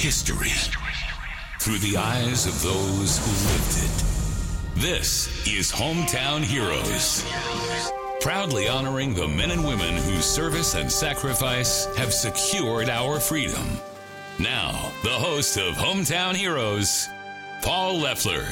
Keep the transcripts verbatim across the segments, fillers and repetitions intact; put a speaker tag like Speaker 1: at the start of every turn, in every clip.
Speaker 1: history through the eyes of those who lived it. This is Hometown Heroes, proudly honoring the men and women whose service and sacrifice have secured our freedom. Now, the host of Hometown Heroes, Paul Leffler.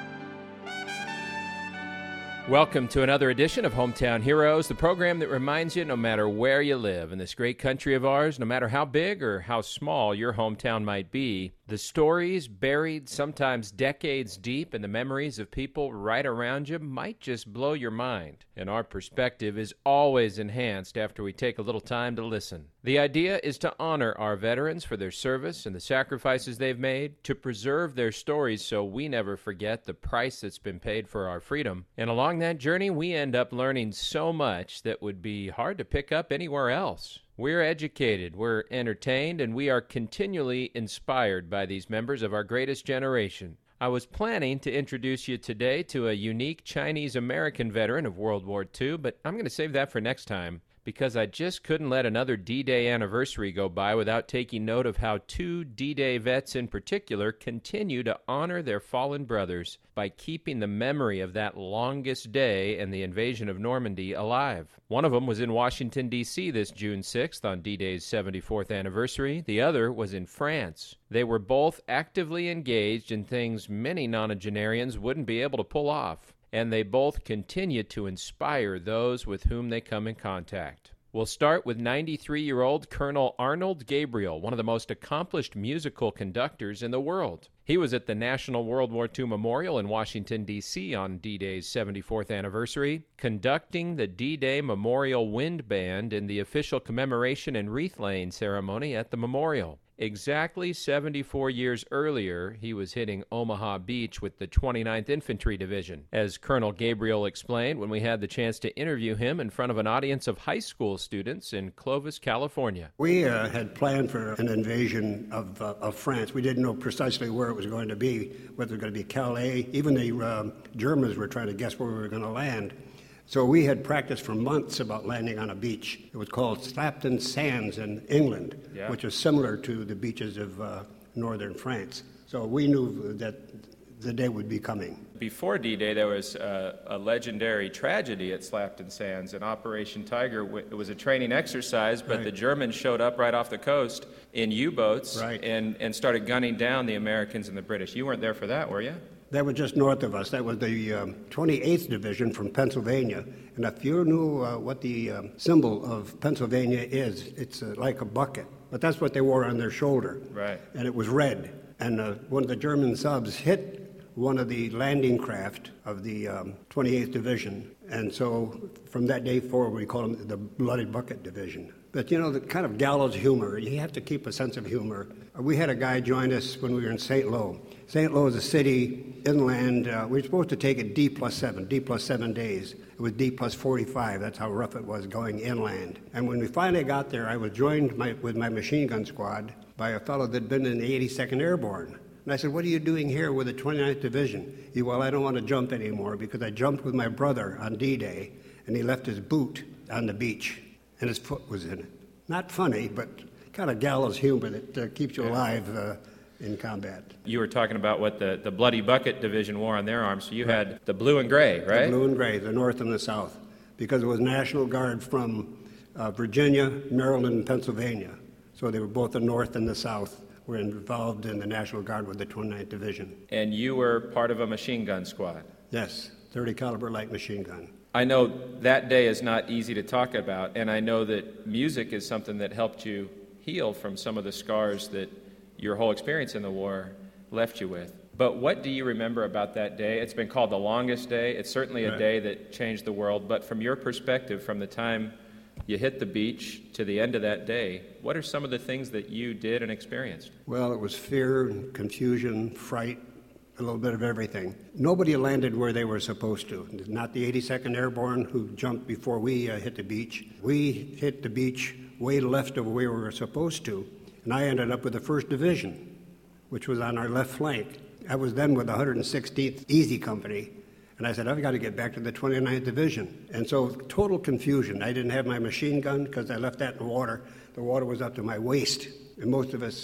Speaker 2: Welcome to another edition of Hometown Heroes, the program that reminds you no matter where you live in this great country of ours, no matter how big or how small your hometown might be, the stories buried sometimes decades deep in the memories of people right around you might just blow your mind. And our perspective is always enhanced after we take a little time to listen. The idea is to honor our veterans for their service and the sacrifices they've made, to preserve their stories so we never forget the price that's been paid for our freedom. And along that journey, we end up learning so much that would be hard to pick up anywhere else. We're educated, we're entertained, and we are continually inspired by these members of our greatest generation. I was planning to introduce you today to a unique Chinese-American veteran of World War Two, but I'm going to save that for next time, because I just couldn't let another D-Day anniversary go by without taking note of how two D-Day vets in particular continue to honor their fallen brothers by keeping the memory of that longest day and the invasion of Normandy alive. One of them was in Washington, D C this June sixth on D-Day's seventy-fourth anniversary. The other was in France. They were both actively engaged in things many nonagenarians wouldn't be able to pull off, and they both continue to inspire those with whom they come in contact. We'll start with ninety-three-year-old Colonel Arnold Gabriel, one of the most accomplished musical conductors in the world. He was at the National World War Two Memorial in Washington, D C on D-Day's seventy-fourth anniversary, conducting the D-Day Memorial Wind Band in the official commemoration and wreath-laying ceremony at the memorial. Exactly seventy-four years earlier, he was hitting Omaha Beach with the twenty-ninth Infantry Division, as Colonel Gabriel explained when we had the chance to interview him in front of an audience of high school students in Clovis, California.
Speaker 3: We uh, had planned for an invasion of, uh, of France. We didn't know precisely where it was going to be, whether it was going to be Calais. Even the uh, Germans were trying to guess where we were going to land. So we had practiced for months about landing on a beach. It was called Slapton Sands in England, yeah. which is similar to the beaches of uh, northern France. So we knew that the day would be coming.
Speaker 2: Before D-Day, there was a, a legendary tragedy at Slapton Sands, an Operation Tiger. It was a training exercise, but right. the Germans showed up right off the coast in U-boats
Speaker 3: right.
Speaker 2: and, and started gunning down the Americans and the British. You weren't there for that, were you?
Speaker 3: That was just north of us. That was the um, twenty-eighth Division from Pennsylvania. And if you knew uh, what the um, symbol of Pennsylvania is, it's uh, like a bucket. But that's what they wore on their shoulder.
Speaker 2: Right.
Speaker 3: And it was red. And uh, one of the German subs hit one of the landing craft of the um, twenty-eighth Division. And so from that day forward, we call them the Bloody Bucket Division. But, you know, the kind of gallows humor, you have to keep a sense of humor. We had a guy join us when we were in Saint Lo. Saint Lo is a city inland. Uh, we were supposed to take it D plus seven, D plus seven days. It was D plus forty-five. That's how rough it was going inland. And when we finally got there, I was joined my, with my machine gun squad by a fellow that had been in the eighty-second Airborne. And I said, what are you doing here with the twenty-ninth Division? He, well, I don't want to jump anymore because I jumped with my brother on D-Day, and he left his boot on the beach, and his foot was in it. Not funny, but kind of gallows humor that uh, keeps you alive uh, in combat.
Speaker 2: You were talking about what the, the Bloody Bucket Division wore on their arms, so you right. had the blue and gray, right?
Speaker 3: The blue and gray, the north and the south, because it was National Guard from uh, Virginia, Maryland, and Pennsylvania. So they were both the north and the south were involved in the National Guard with the twenty-ninth Division.
Speaker 2: And you were part of a machine gun squad?
Speaker 3: Yes, thirty caliber light machine gun.
Speaker 2: I know that day is not easy to talk about, and I know that music is something that helped you heal from some of the scars that your whole experience in the war left you with. But what do you remember about that day? It's been called the longest day. It's certainly a
Speaker 3: right.
Speaker 2: day that changed the world. But from your perspective, from the time you hit the beach to the end of that day, what are some of the things that you did and experienced?
Speaker 3: Well, it was fear, confusion, fright, a little bit of everything. Nobody landed where they were supposed to. Not the eighty-second Airborne, who jumped before we uh, hit the beach. We hit the beach way left of where we were supposed to, and I ended up with the first Division, which was on our left flank. I was then with the one hundred sixteenth Easy Company, and I said, I've got to get back to the twenty-ninth Division. And so total confusion. I didn't have my machine gun because I left that in the water. The water was up to my waist, and most of us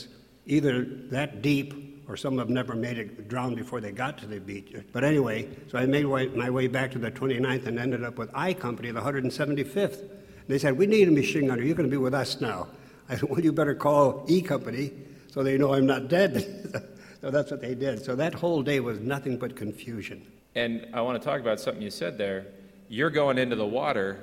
Speaker 3: either that deep or some of them never made it drown before they got to the beach. But anyway, so I made way, my way back to the twenty-ninth and ended up with I Company, the one hundred seventy-fifth. They said, we need a machine gunner. You're going to be with us now. I said, well, you better call E Company so they know I'm not dead. So that's what they did. So that whole day was nothing but confusion.
Speaker 2: And I want to talk about something you said there. You're going into the water,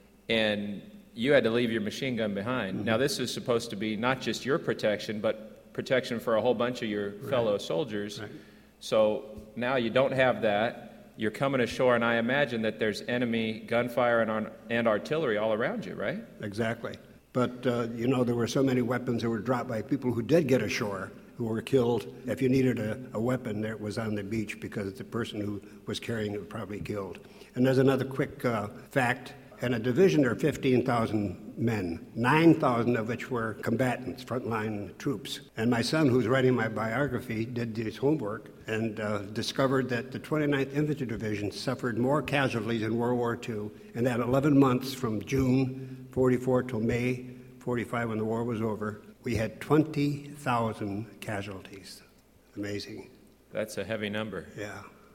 Speaker 2: and you had to leave your machine gun behind. Mm-hmm. Now, this is supposed to be not just your protection, but protection for a whole bunch of your right. fellow soldiers. Right. So now you don't have that. You're coming ashore, and I imagine that there's enemy gunfire and, and artillery all around you, right?
Speaker 3: Exactly. But, uh, you know, there were so many weapons that were dropped by people who did get ashore, who were killed. If you needed a, a weapon, there it was on the beach because the person who was carrying it was probably killed. And there's another quick uh, fact. In a division, there are fifteen thousand men, nine thousand of which were combatants, frontline troops. And my son, who's writing my biography, did his homework and uh, discovered that the twenty-ninth Infantry Division suffered more casualties in World War Two in that eleven months from June forty-four till May forty-five when the war was over. We had twenty thousand casualties. Amazing.
Speaker 2: That's a heavy number.
Speaker 3: Yeah.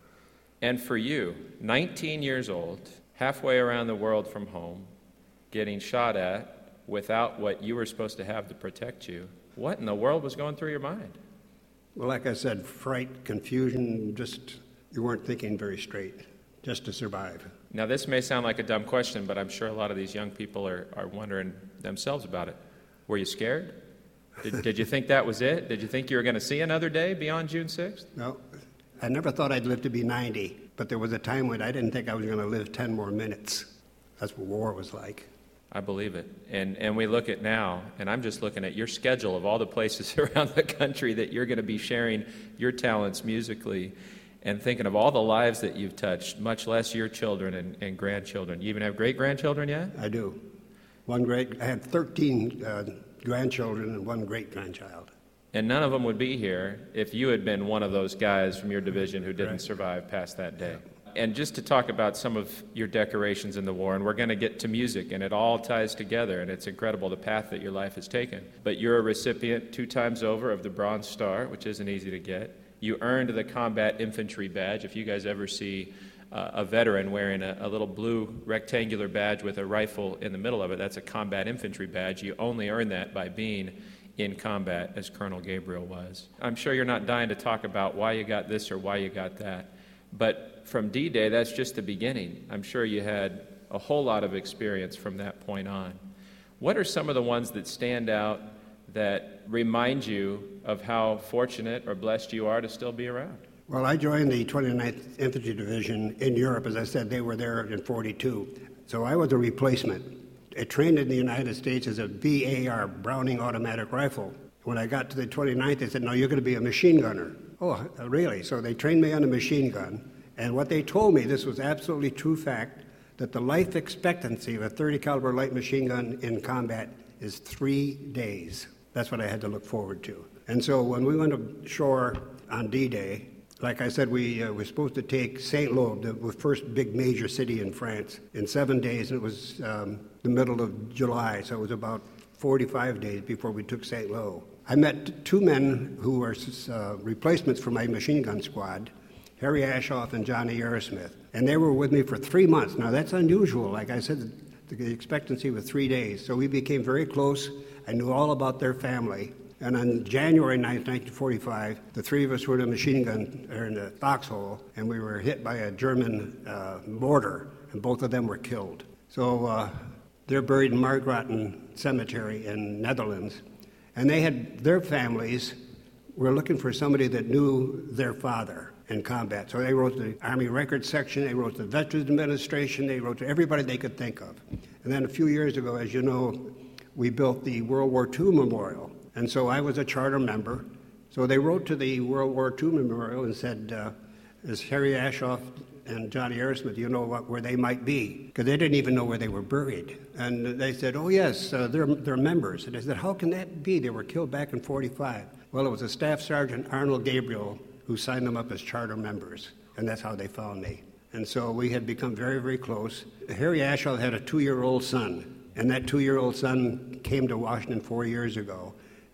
Speaker 2: And for you, nineteen years old, halfway around the world from home, getting shot at without what you were supposed to have to protect you, what in the world was going through your mind?
Speaker 3: Well, like I said, fright, confusion, just you weren't thinking very straight, just to survive.
Speaker 2: Now, this may sound like a dumb question, but I'm sure a lot of these young people are, are wondering themselves about it. Were you scared? Did, did you think that was it? Did you think you were going to see another day beyond June sixth?
Speaker 3: No. I never thought I'd live to be ninety, but there was a time when I didn't think I was going to live ten more minutes. That's what war was like.
Speaker 2: I believe it. And and we look at now, and I'm just looking at your schedule of all the places around the country that you're going to be sharing your talents musically, and thinking of all the lives that you've touched, much less your children and, and grandchildren. You even have great-grandchildren yet?
Speaker 3: I do. One great, I had thirteen uh, grandchildren and one great-grandchild.
Speaker 2: And none of them would be here if you had been one of those guys from your division who didn't
Speaker 3: Right.
Speaker 2: survive past that day. And just to talk about some of your decorations in the war, and we're going to get to music, and it all ties together, and it's incredible the path that your life has taken. But you're a recipient two times over of the Bronze Star, which isn't easy to get. You earned the Combat Infantry Badge. If you guys ever see uh, a veteran wearing a, a little blue rectangular badge with a rifle in the middle of it, that's a Combat Infantry Badge. You only earn that by being in combat, as Colonel Gabriel was. I'm sure you're not dying to talk about why you got this or why you got that, but from D-Day, that's just the beginning. I'm sure you had a whole lot of experience from that point on. What are some of the ones that stand out that remind you of how fortunate or blessed you are to still be around?
Speaker 3: Well, I joined the twenty-ninth Infantry Division in Europe. As I said, they were there in forty-two. So I was a replacement. I trained in the United States as a B A R, Browning Automatic Rifle. When I got to the twenty-ninth, they said, no, you're going to be a machine gunner. Oh, really? So they trained me on a machine gun. And what they told me, this was absolutely true fact, that the life expectancy of a thirty caliber light machine gun in combat is three days. That's what I had to look forward to. And so when we went ashore on D-Day, like I said, we uh, were supposed to take Saint Lô, the first big major city in France, in seven days. It was um, the middle of July, so it was about forty-five days before we took Saint Lô. I met two men who were uh, replacements for my machine gun squad, Harry Ashoff and Johnny Aerosmith, and they were with me for three months. Now, that's unusual. Like I said, the expectancy was three days, so we became very close. I knew all about their family. And on January ninth, nineteen forty-five, the three of us were in a machine gun, or in a foxhole, and we were hit by a German uh, mortar, and both of them were killed. So uh, they're buried in Margraten Cemetery in Netherlands, and they had, their families were looking for somebody that knew their father in combat. So they wrote to the Army Records Section, they wrote to the Veterans Administration, they wrote to everybody they could think of. And then a few years ago, as you know, we built the World War Two Memorial. And so I was a charter member. So they wrote to the World War Two Memorial and said, uh, is Harry Ashoff and Johnny Aerosmith, you know what, where they might be? Because they didn't even know where they were buried. And they said, oh, yes, uh, they're, they're members. And I said, how can that be? They were killed back in forty-five. Well, it was a Staff Sergeant, Arnold Gabriel, who signed them up as charter members. And that's how they found me. And so we had become very, very close. Harry Ashoff had a two-year-old son. And that two-year-old son came to Washington four years ago.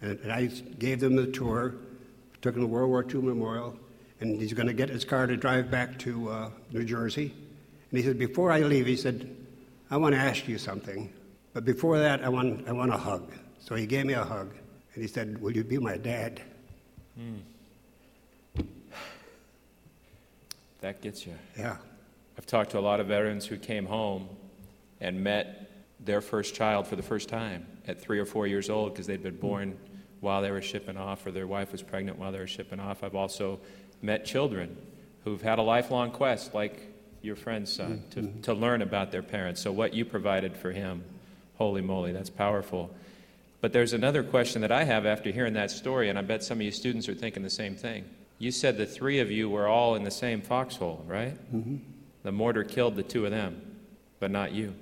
Speaker 3: And, and I gave them the tour, took them to World War Two Memorial, and he's going to get his car to drive back to uh, New Jersey. And he said, before I leave, he said, I want to ask you something, but before that, I want, I want a hug. So he gave me a hug, and he said, will you be my dad?
Speaker 2: Mm. That gets you.
Speaker 3: Yeah.
Speaker 2: I've talked to a lot of veterans who came home and met their first child for the first time at three or four years old because they'd been born while they were shipping off, or their wife was pregnant while they were shipping off. I've also met children who've had a lifelong quest, like your friend's son, to, mm-hmm. to learn about their parents. So what you provided for him, holy moly, that's powerful. But there's another question that I have after hearing that story, and I bet some of you students are thinking the same thing. You said the three of you were all in the same foxhole, right?
Speaker 3: Mm-hmm.
Speaker 2: The mortar killed the two of them, but not you.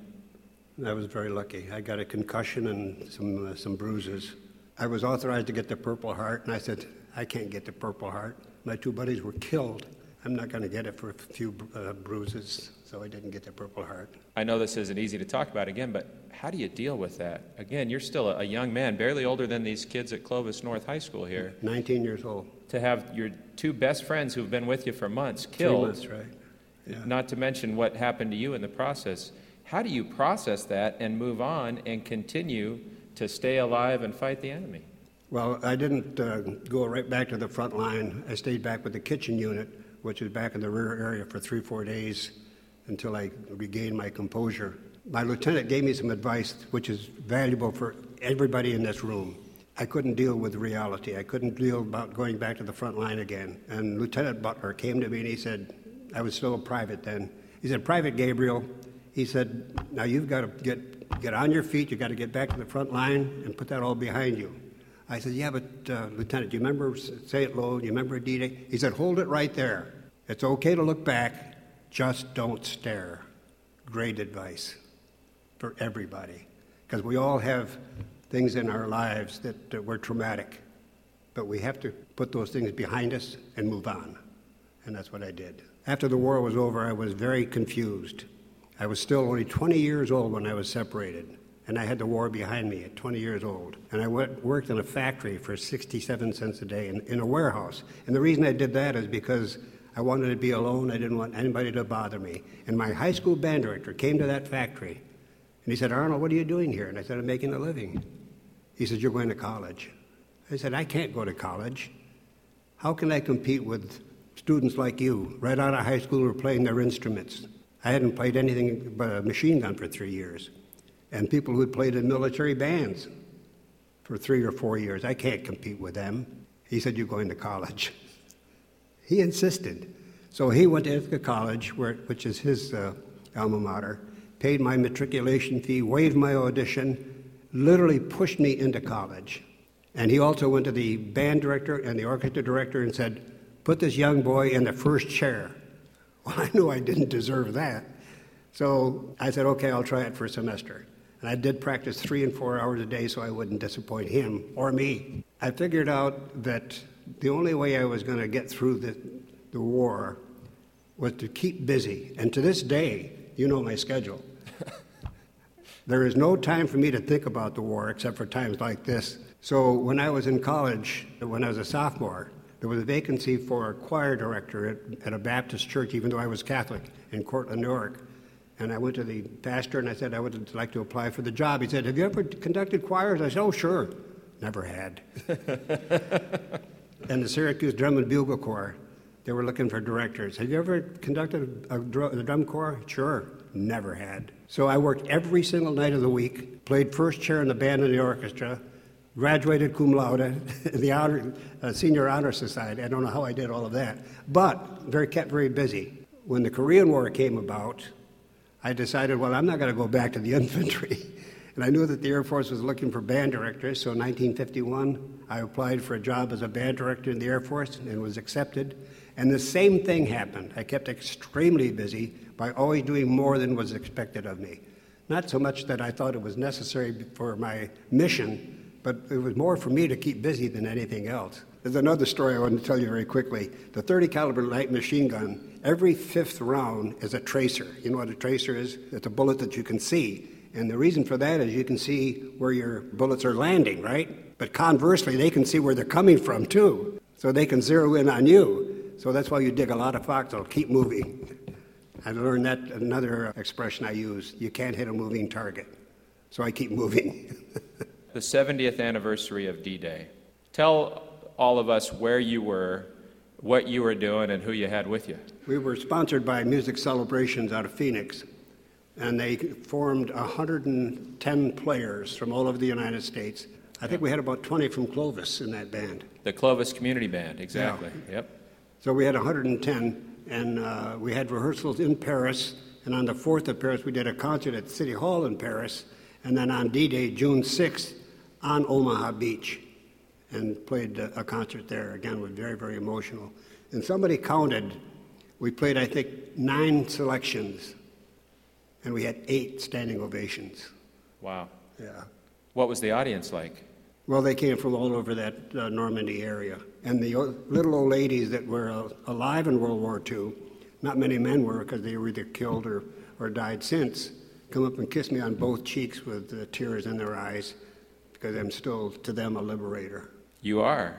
Speaker 3: I was very lucky. I got a concussion and some uh, some bruises. I was authorized to get the Purple Heart, and I said, I can't get the Purple Heart. My two buddies were killed. I'm not going to get it for a few uh, bruises, so I didn't get the Purple Heart.
Speaker 2: I know this isn't easy to talk about again, but how do you deal with that? Again, you're still a young man, barely older than these kids at Clovis North High School here.
Speaker 3: nineteen years old.
Speaker 2: To have your two best friends who've been with you for months killed.
Speaker 3: Three months, right. Yeah.
Speaker 2: Not to mention what happened to you in the process. How do you process that and move on and continue to stay alive and fight the enemy?
Speaker 3: Well, I didn't uh, go right back to the front line. I stayed back with the kitchen unit, which was back in the rear area for three, four days until I regained my composure. My lieutenant gave me some advice, which is valuable for everybody in this room. I couldn't deal with reality. I couldn't deal about going back to the front line again. And Lieutenant Butler came to me and he said, I was still a private then. He said, Private Gabriel, he said, now you've got to get, get on your feet. You've got to get back to the front line and put that all behind you. I said, yeah, but uh, Lieutenant, do you remember Say It Low? Do you remember D-Day? He said, hold it right there. It's okay to look back. Just don't stare. Great advice for everybody. Because we all have things in our lives that uh, were traumatic. But we have to put those things behind us and move on. And that's what I did. After the war was over, I was very confused. I was still only twenty years old when I was separated. And I had the war behind me at twenty years old. And I went, worked in a factory for sixty-seven cents a day in, in a warehouse. And the reason I did that is because I wanted to be alone. I didn't want anybody to bother me. And my high school band director came to that factory. And he said, Arnold, what are you doing here? And I said, I'm making a living. He said, you're going to college. I said, I can't go to college. How can I compete with students like you, right out of high school, who are playing their instruments? I hadn't played anything but a machine gun for three years. And people who had played in military bands for three or four years. I can't compete with them. He said, you're going to college. He insisted. So he went to Ithaca College, where, which is his uh, alma mater, paid my matriculation fee, waived my audition, literally pushed me into college. And he also went to the band director and the orchestra director and said, put this young boy in the first chair. Well, I knew I didn't deserve that. So I said, okay, I'll try it for a semester. And I did practice three and four hours a day so I wouldn't disappoint him or me. I figured out that the only way I was going to get through the, the war was to keep busy. And to this day, you know my schedule. There is no time for me to think about the war except for times like this. So when I was in college, when I was a sophomore, there was a vacancy for a choir director at, at a Baptist church, even though I was Catholic, in Cortland, New York. And I went to the pastor and I said, I would like to apply for the job. He said, have you ever conducted choirs? I said, oh, sure. Never had. And the Syracuse Drum and Bugle Corps, they were looking for directors. Have you ever conducted a, dr- a drum corps? Sure. Never had. So I worked every single night of the week, played first chair in the band and the orchestra, graduated cum laude in the honor, uh, Senior Honor Society. I don't know how I did all of that, but very kept very busy. When the Korean War came about, I decided, well, I'm not going to go back to the infantry. And I knew that the Air Force was looking for band directors, so in nineteen fifty-one, I applied for a job as a band director in the Air Force and was accepted. And the same thing happened. I kept extremely busy by always doing more than was expected of me. Not so much that I thought it was necessary for my mission, but it was more for me to keep busy than anything else. There's another story I want to tell you very quickly. The thirty caliber light machine gun, every fifth round is a tracer. You know what a tracer is? It's a bullet that you can see. And the reason for that is you can see where your bullets are landing, right? But conversely, they can see where they're coming from, too. So they can zero in on you. So that's why you dig a lot of foxholes. Keep moving. I learned that, another expression I use, you can't hit a moving target. So I keep moving.
Speaker 2: The seventieth anniversary of D-Day. Tell all of us where you were, what you were doing, and who you had with you.
Speaker 3: We were sponsored by Music Celebrations out of Phoenix, and they formed one hundred ten players from all over the United States. I think we had about twenty from Clovis in that band.
Speaker 2: The Clovis Community Band, exactly.
Speaker 3: Yeah.
Speaker 2: Yep.
Speaker 3: So we had one hundred ten, and uh, we had rehearsals in Paris, and on the fourth of Paris, we did a concert at City Hall in Paris, and then on D-Day, June sixth, on Omaha Beach, and played a concert there. Again, was very, very emotional. And somebody counted, we played, I think, nine selections, and we had eight standing ovations.
Speaker 2: Wow.
Speaker 3: Yeah.
Speaker 2: What was the audience like?
Speaker 3: Well, they came from all over that uh, Normandy area. And the o- little old ladies that were uh, alive in World War Two, not many men were because they were either killed or, or died since, come up and kiss me on both cheeks with uh, tears in their eyes because I'm still, to them, a liberator.
Speaker 2: You are.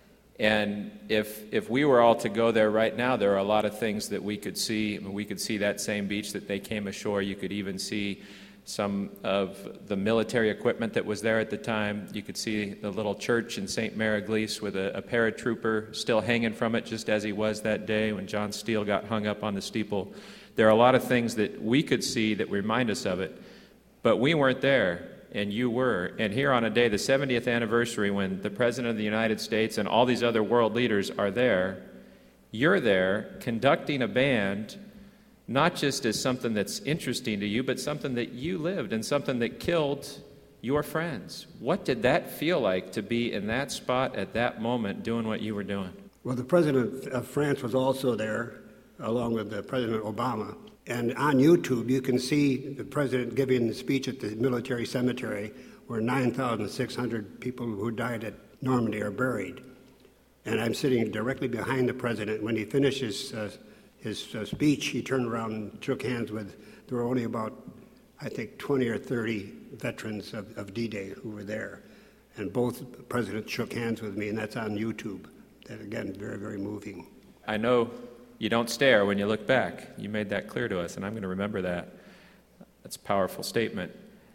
Speaker 2: And if if we were all to go there right now, there are a lot of things that we could see. I mean, we could see that same beach that they came ashore. You could even see some of the military equipment that was there at the time. You could see the little church in Saint Mary-Glise with a, a paratrooper still hanging from it just as he was that day when John Steele got hung up on the steeple. There are a lot of things that we could see that remind us of it, but we weren't there, and you were. And here on a day, the seventieth anniversary, when the President of the United States and all these other world leaders are there, you're there conducting a band not just as something that's interesting to you, but something that you lived and something that killed your friends. What did that feel like to be in that spot at that moment doing what you were doing?
Speaker 3: Well, the President of France was also there, along with the President Obama. And on YouTube, you can see the President giving the speech at the military cemetery where nine thousand six hundred people who died at Normandy are buried. And I'm sitting directly behind the President. When he finishes uh, his uh, speech, he turned around and shook hands with, there were only about, I think, twenty or thirty veterans of, of D-Day who were there. And both presidents shook hands with me, and that's on YouTube. That, again, very, very moving.
Speaker 2: I know you don't stare when you look back. You made that clear to us, and I'm going to remember that. That's a powerful statement.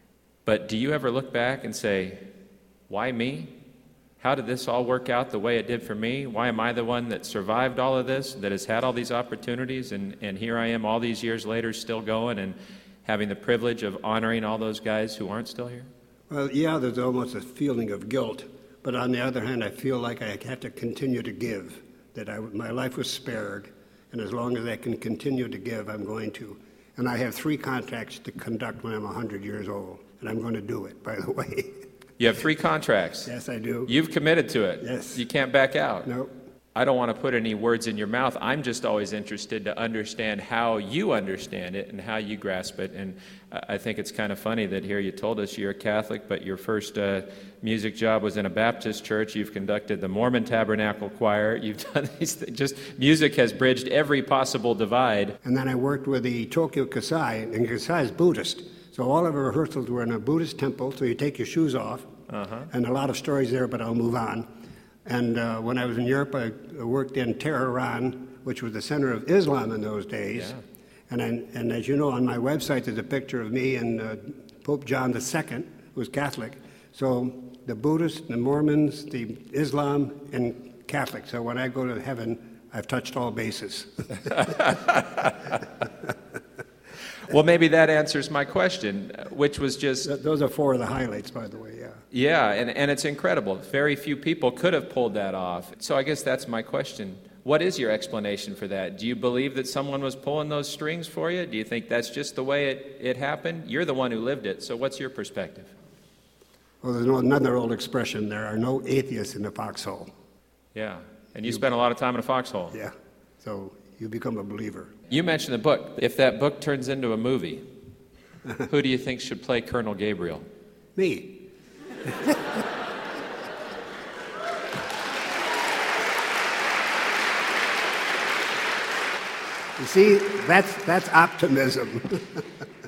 Speaker 2: But do you ever look back and say, why me? How did this all work out the way it did for me? Why am I the one that survived all of this, that has had all these opportunities, and, and here I am all these years later still going and having the privilege of honoring all those guys who aren't still here?
Speaker 3: Well, yeah, there's almost a feeling of guilt. But on the other hand, I feel like I have to continue to give, that I, my life was spared, and as long as I can continue to give, I'm going to. And I have three contracts to conduct when I'm one hundred years old, and I'm going to do it, by the way.
Speaker 2: You have three contracts.
Speaker 3: Yes, I do.
Speaker 2: You've committed to it.
Speaker 3: Yes.
Speaker 2: You can't back out.
Speaker 3: No.
Speaker 2: I don't want to put any words in your mouth. I'm just always interested to understand how you understand it and how you grasp it. And I think it's kind of funny that here you told us you're a Catholic, but your first uh, music job was in a Baptist church. You've conducted the Mormon Tabernacle Choir. You've done these things. Just music has bridged every possible divide.
Speaker 3: And then I worked with the Tokyo Kasai, and Kasai is Buddhist. So all of our rehearsals were in a Buddhist temple, so you take your shoes off. Uh-huh. And a lot of stories there, but I'll move on. And uh, when I was in Europe, I worked in Tehran, which was the center of Islam in those days. Yeah. And, I, and as you know, on my website, there's a picture of me and uh, Pope John the Second, who was Catholic. So the Buddhists, the Mormons, the Islam, and Catholic. So when I go to heaven, I've touched all bases.
Speaker 2: Well, maybe that answers my question, which was just...
Speaker 3: Th- those are four of the highlights, by the way, yeah.
Speaker 2: Yeah, and, and it's incredible. Very few people could have pulled that off. So I guess that's my question. What is your explanation for that? Do you believe that someone was pulling those strings for you? Do you think that's just the way it, it happened? You're the one who lived it, so what's your perspective?
Speaker 3: Well, there's no, another old expression, there are no atheists in the foxhole.
Speaker 2: Yeah, and you, you spent a lot of time in a foxhole.
Speaker 3: Yeah, so you become a believer.
Speaker 2: You mentioned the book. If that book turns into a movie, who do you think should play Colonel Gabriel?
Speaker 3: Me. You see, that's that's optimism.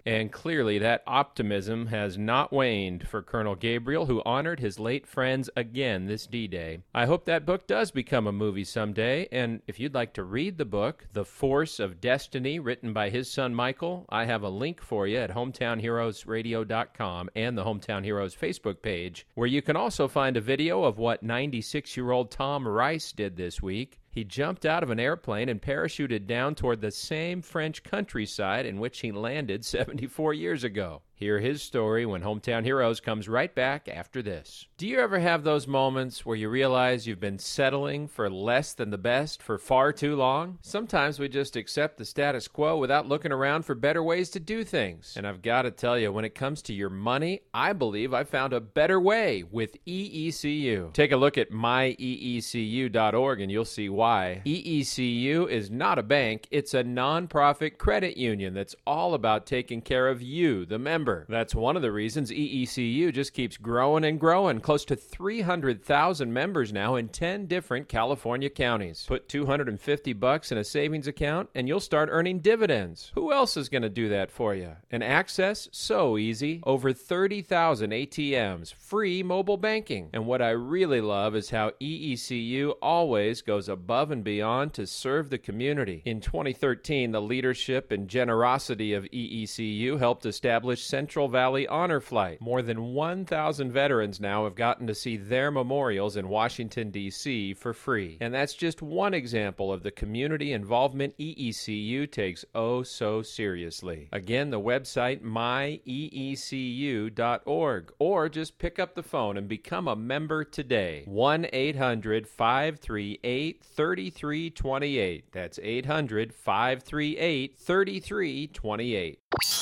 Speaker 2: And clearly that optimism has not waned for Colonel Gabriel, who honored his late friends again this D-Day. I hope that book does become a movie someday, and if you'd like to read the book, The Force of Destiny, written by his son Michael, I have a link for you at hometown heroes radio dot com and the Hometown Heroes Facebook page, where you can also find a video of what ninety-six-year-old Tom Rice did this week. He jumped out of an airplane and parachuted down toward the same French countryside in which he landed seventy-four years ago. Hear his story when Hometown Heroes comes right back after this. Do you ever have those moments where you realize you've been settling for less than the best for far too long? Sometimes we just accept the status quo without looking around for better ways to do things. And I've got to tell you, when it comes to your money, I believe I found a better way with E E C U. Take a look at my E E C U dot org and you'll see why. E E C U is not a bank, it's a nonprofit credit union that's all about taking care of you, the member. That's one of the reasons E E C U just keeps growing and growing. Close to three hundred thousand members now in ten different California counties. Put two hundred fifty bucks in a savings account and you'll start earning dividends. Who else is going to do that for you? And access? So easy. Over thirty thousand A T Ms. Free mobile banking. And what I really love is how E E C U always goes above and beyond to serve the community. In twenty thirteen, the leadership and generosity of E E C U helped establish Central Valley Honor Flight. More than one thousand veterans now have gotten to see their memorials in Washington, D C for free. And that's just one example of the community involvement E E C U takes oh so seriously. Again, the website my E E C U dot org, or just pick up the phone and become a member today. one eight hundred five three eight three three two eight. That's eight hundred five three eight three three two eight.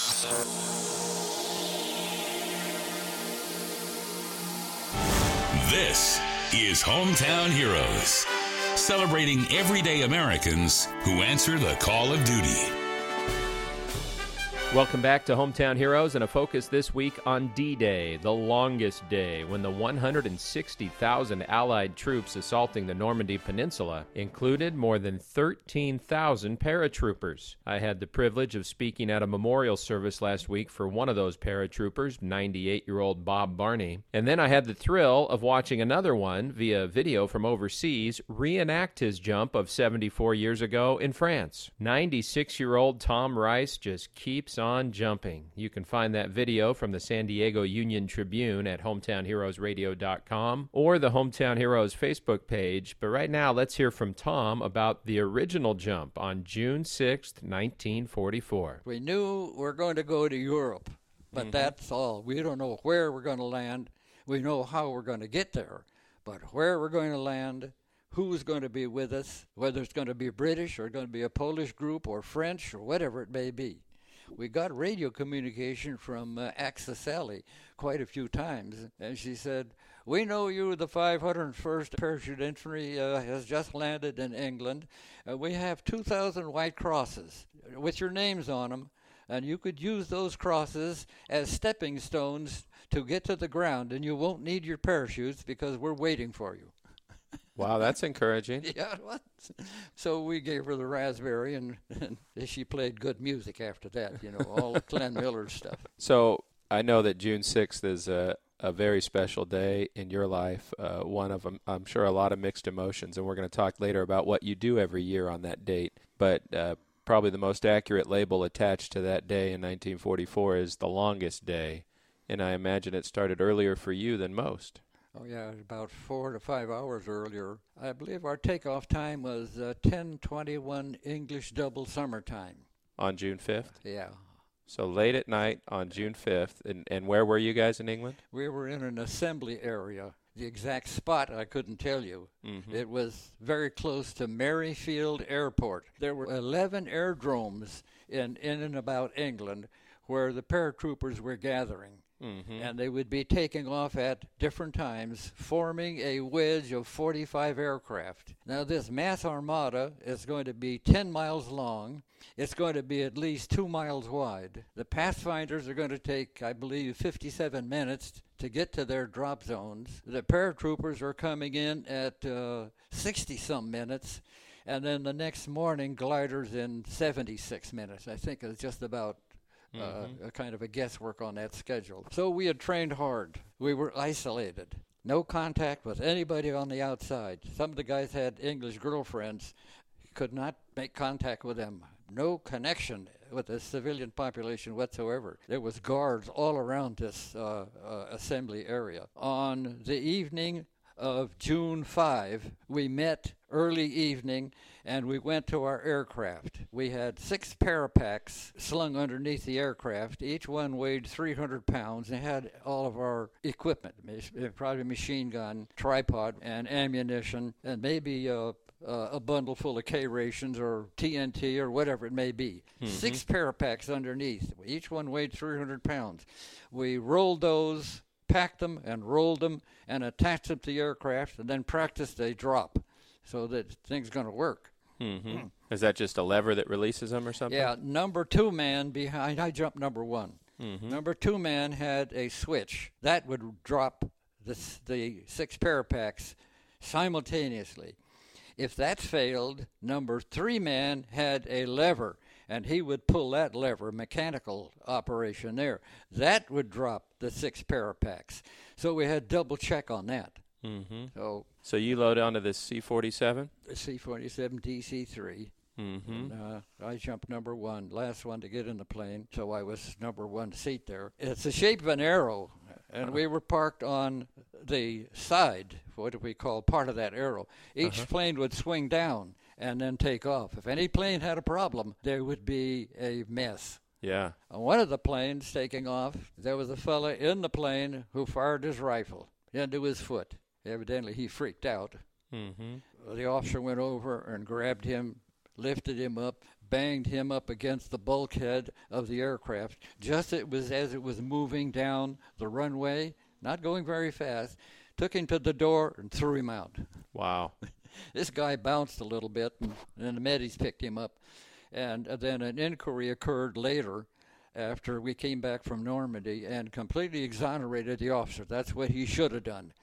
Speaker 1: This is Hometown Heroes, celebrating everyday Americans who answer the call of duty.
Speaker 2: Welcome back to Hometown Heroes, and a focus this week on D-Day, the longest day, when the one hundred sixty thousand Allied troops assaulting the Normandy Peninsula included more than thirteen thousand paratroopers. I had the privilege of speaking at a memorial service last week for one of those paratroopers, ninety-eight-year-old Bob Barney, and then I had the thrill of watching another one via video from overseas reenact his jump of seventy-four years ago in France. ninety-six-year-old Tom Rice just keeps on on jumping. You can find that video from the San Diego Union Tribune at hometown heroes radio dot com or the Hometown Heroes Facebook page. But right now, let's hear from Tom about the original jump on June sixth, nineteen forty-four.
Speaker 4: We knew we're going to go to Europe, but mm-hmm. that's all. We don't know where we're going to land. We know how we're going to get there, but where we're going to land, who's going to be with us, whether it's going to be British or going to be a Polish group or French or whatever it may be. We got radio communication from uh, Axel Sally quite a few times, and she said, "We know you, the five hundred first Parachute Infantry, uh, has just landed in England. Uh, we have two thousand white crosses with your names on them, and you could use those crosses as stepping stones to get to the ground, and you won't need your parachutes because we're waiting for you."
Speaker 2: Wow, that's encouraging.
Speaker 4: Yeah, it was. So we gave her the raspberry, and, and she played good music after that, you know, all Glenn Miller stuff.
Speaker 2: So I know that June sixth is a, a very special day in your life, uh, one of, um, I'm sure, a lot of mixed emotions, and we're going to talk later about what you do every year on that date. But uh, probably the most accurate label attached to that day in nineteen forty-four is the longest day, and I imagine it started earlier for you than most.
Speaker 4: Oh, yeah, about four to five hours earlier. I believe our takeoff time was uh, ten twenty-one English double summertime.
Speaker 2: On June fifth?
Speaker 4: Yeah.
Speaker 2: So late at night on June fifth. And, and where were you guys in England?
Speaker 4: We were in an assembly area. The exact spot I couldn't tell you. Mm-hmm. It was very close to Maryfield Airport. There were eleven aerodromes in, in and about England where the paratroopers were gathering. Mm-hmm. And they would be taking off at different times, forming a wedge of forty-five aircraft. Now, this mass armada is going to be ten miles long. It's going to be at least two miles wide. The Pathfinders are going to take, I believe, fifty-seven minutes to get to their drop zones. The paratroopers are coming in at uh, sixty-some minutes. And then the next morning, gliders in seventy-six minutes. I think it's just about uh, a kind of a guesswork on that schedule. So we had trained hard. We were isolated. No contact with anybody on the outside. Some of the guys had English girlfriends. Could not make contact with them. No connection with the civilian population whatsoever. There was guards all around this uh, uh, assembly area. On the evening of June fifth, we met early evening, and we went to our aircraft. We had six parapacks slung underneath the aircraft. Each one weighed three hundred pounds and had all of our equipment, probably machine gun, tripod, and ammunition, and maybe uh, uh, a bundle full of K rations or T N T or whatever it may be. Mm-hmm. Six parapacks underneath. Each one weighed three hundred pounds. We rolled those, packed them and rolled them and attached them to the aircraft, and then practiced a drop so that things going to work.
Speaker 2: Mm-hmm. Mm. Is that just a lever that releases them or something?
Speaker 4: Yeah, number two man behind, I jumped number one.
Speaker 2: Mm-hmm.
Speaker 4: Number two man had a switch. That would drop the, the six parapacks simultaneously. If that failed, number three man had a lever, and he would pull that lever, mechanical operation there. That would drop the six parapacks. So we had double check on that.
Speaker 2: Mm-hmm.
Speaker 4: So
Speaker 2: so you load onto this C forty-seven?
Speaker 4: The C forty-seven D C three.
Speaker 2: Mm-hmm.
Speaker 4: And, uh, I jumped number one, last one to get in the plane, so I was number one seat there. It's the shape of an arrow, and we were parked on the side, what do we call part of that arrow. Each
Speaker 2: uh-huh.
Speaker 4: plane would swing down and then take off. If any plane had a problem, there would be a mess.
Speaker 2: Yeah.
Speaker 4: On one of the planes taking off, there was a fella in the plane who fired his rifle into his foot. Evidently, he freaked out.
Speaker 2: Mm-hmm.
Speaker 4: The officer went over and grabbed him, lifted him up, banged him up against the bulkhead of the aircraft, just it was as it was moving down the runway, not going very fast, took him to the door and threw him out.
Speaker 2: Wow.
Speaker 4: This guy bounced a little bit, and then the medics picked him up. And then an inquiry occurred later after we came back from Normandy and completely exonerated the officer. That's what he should have done.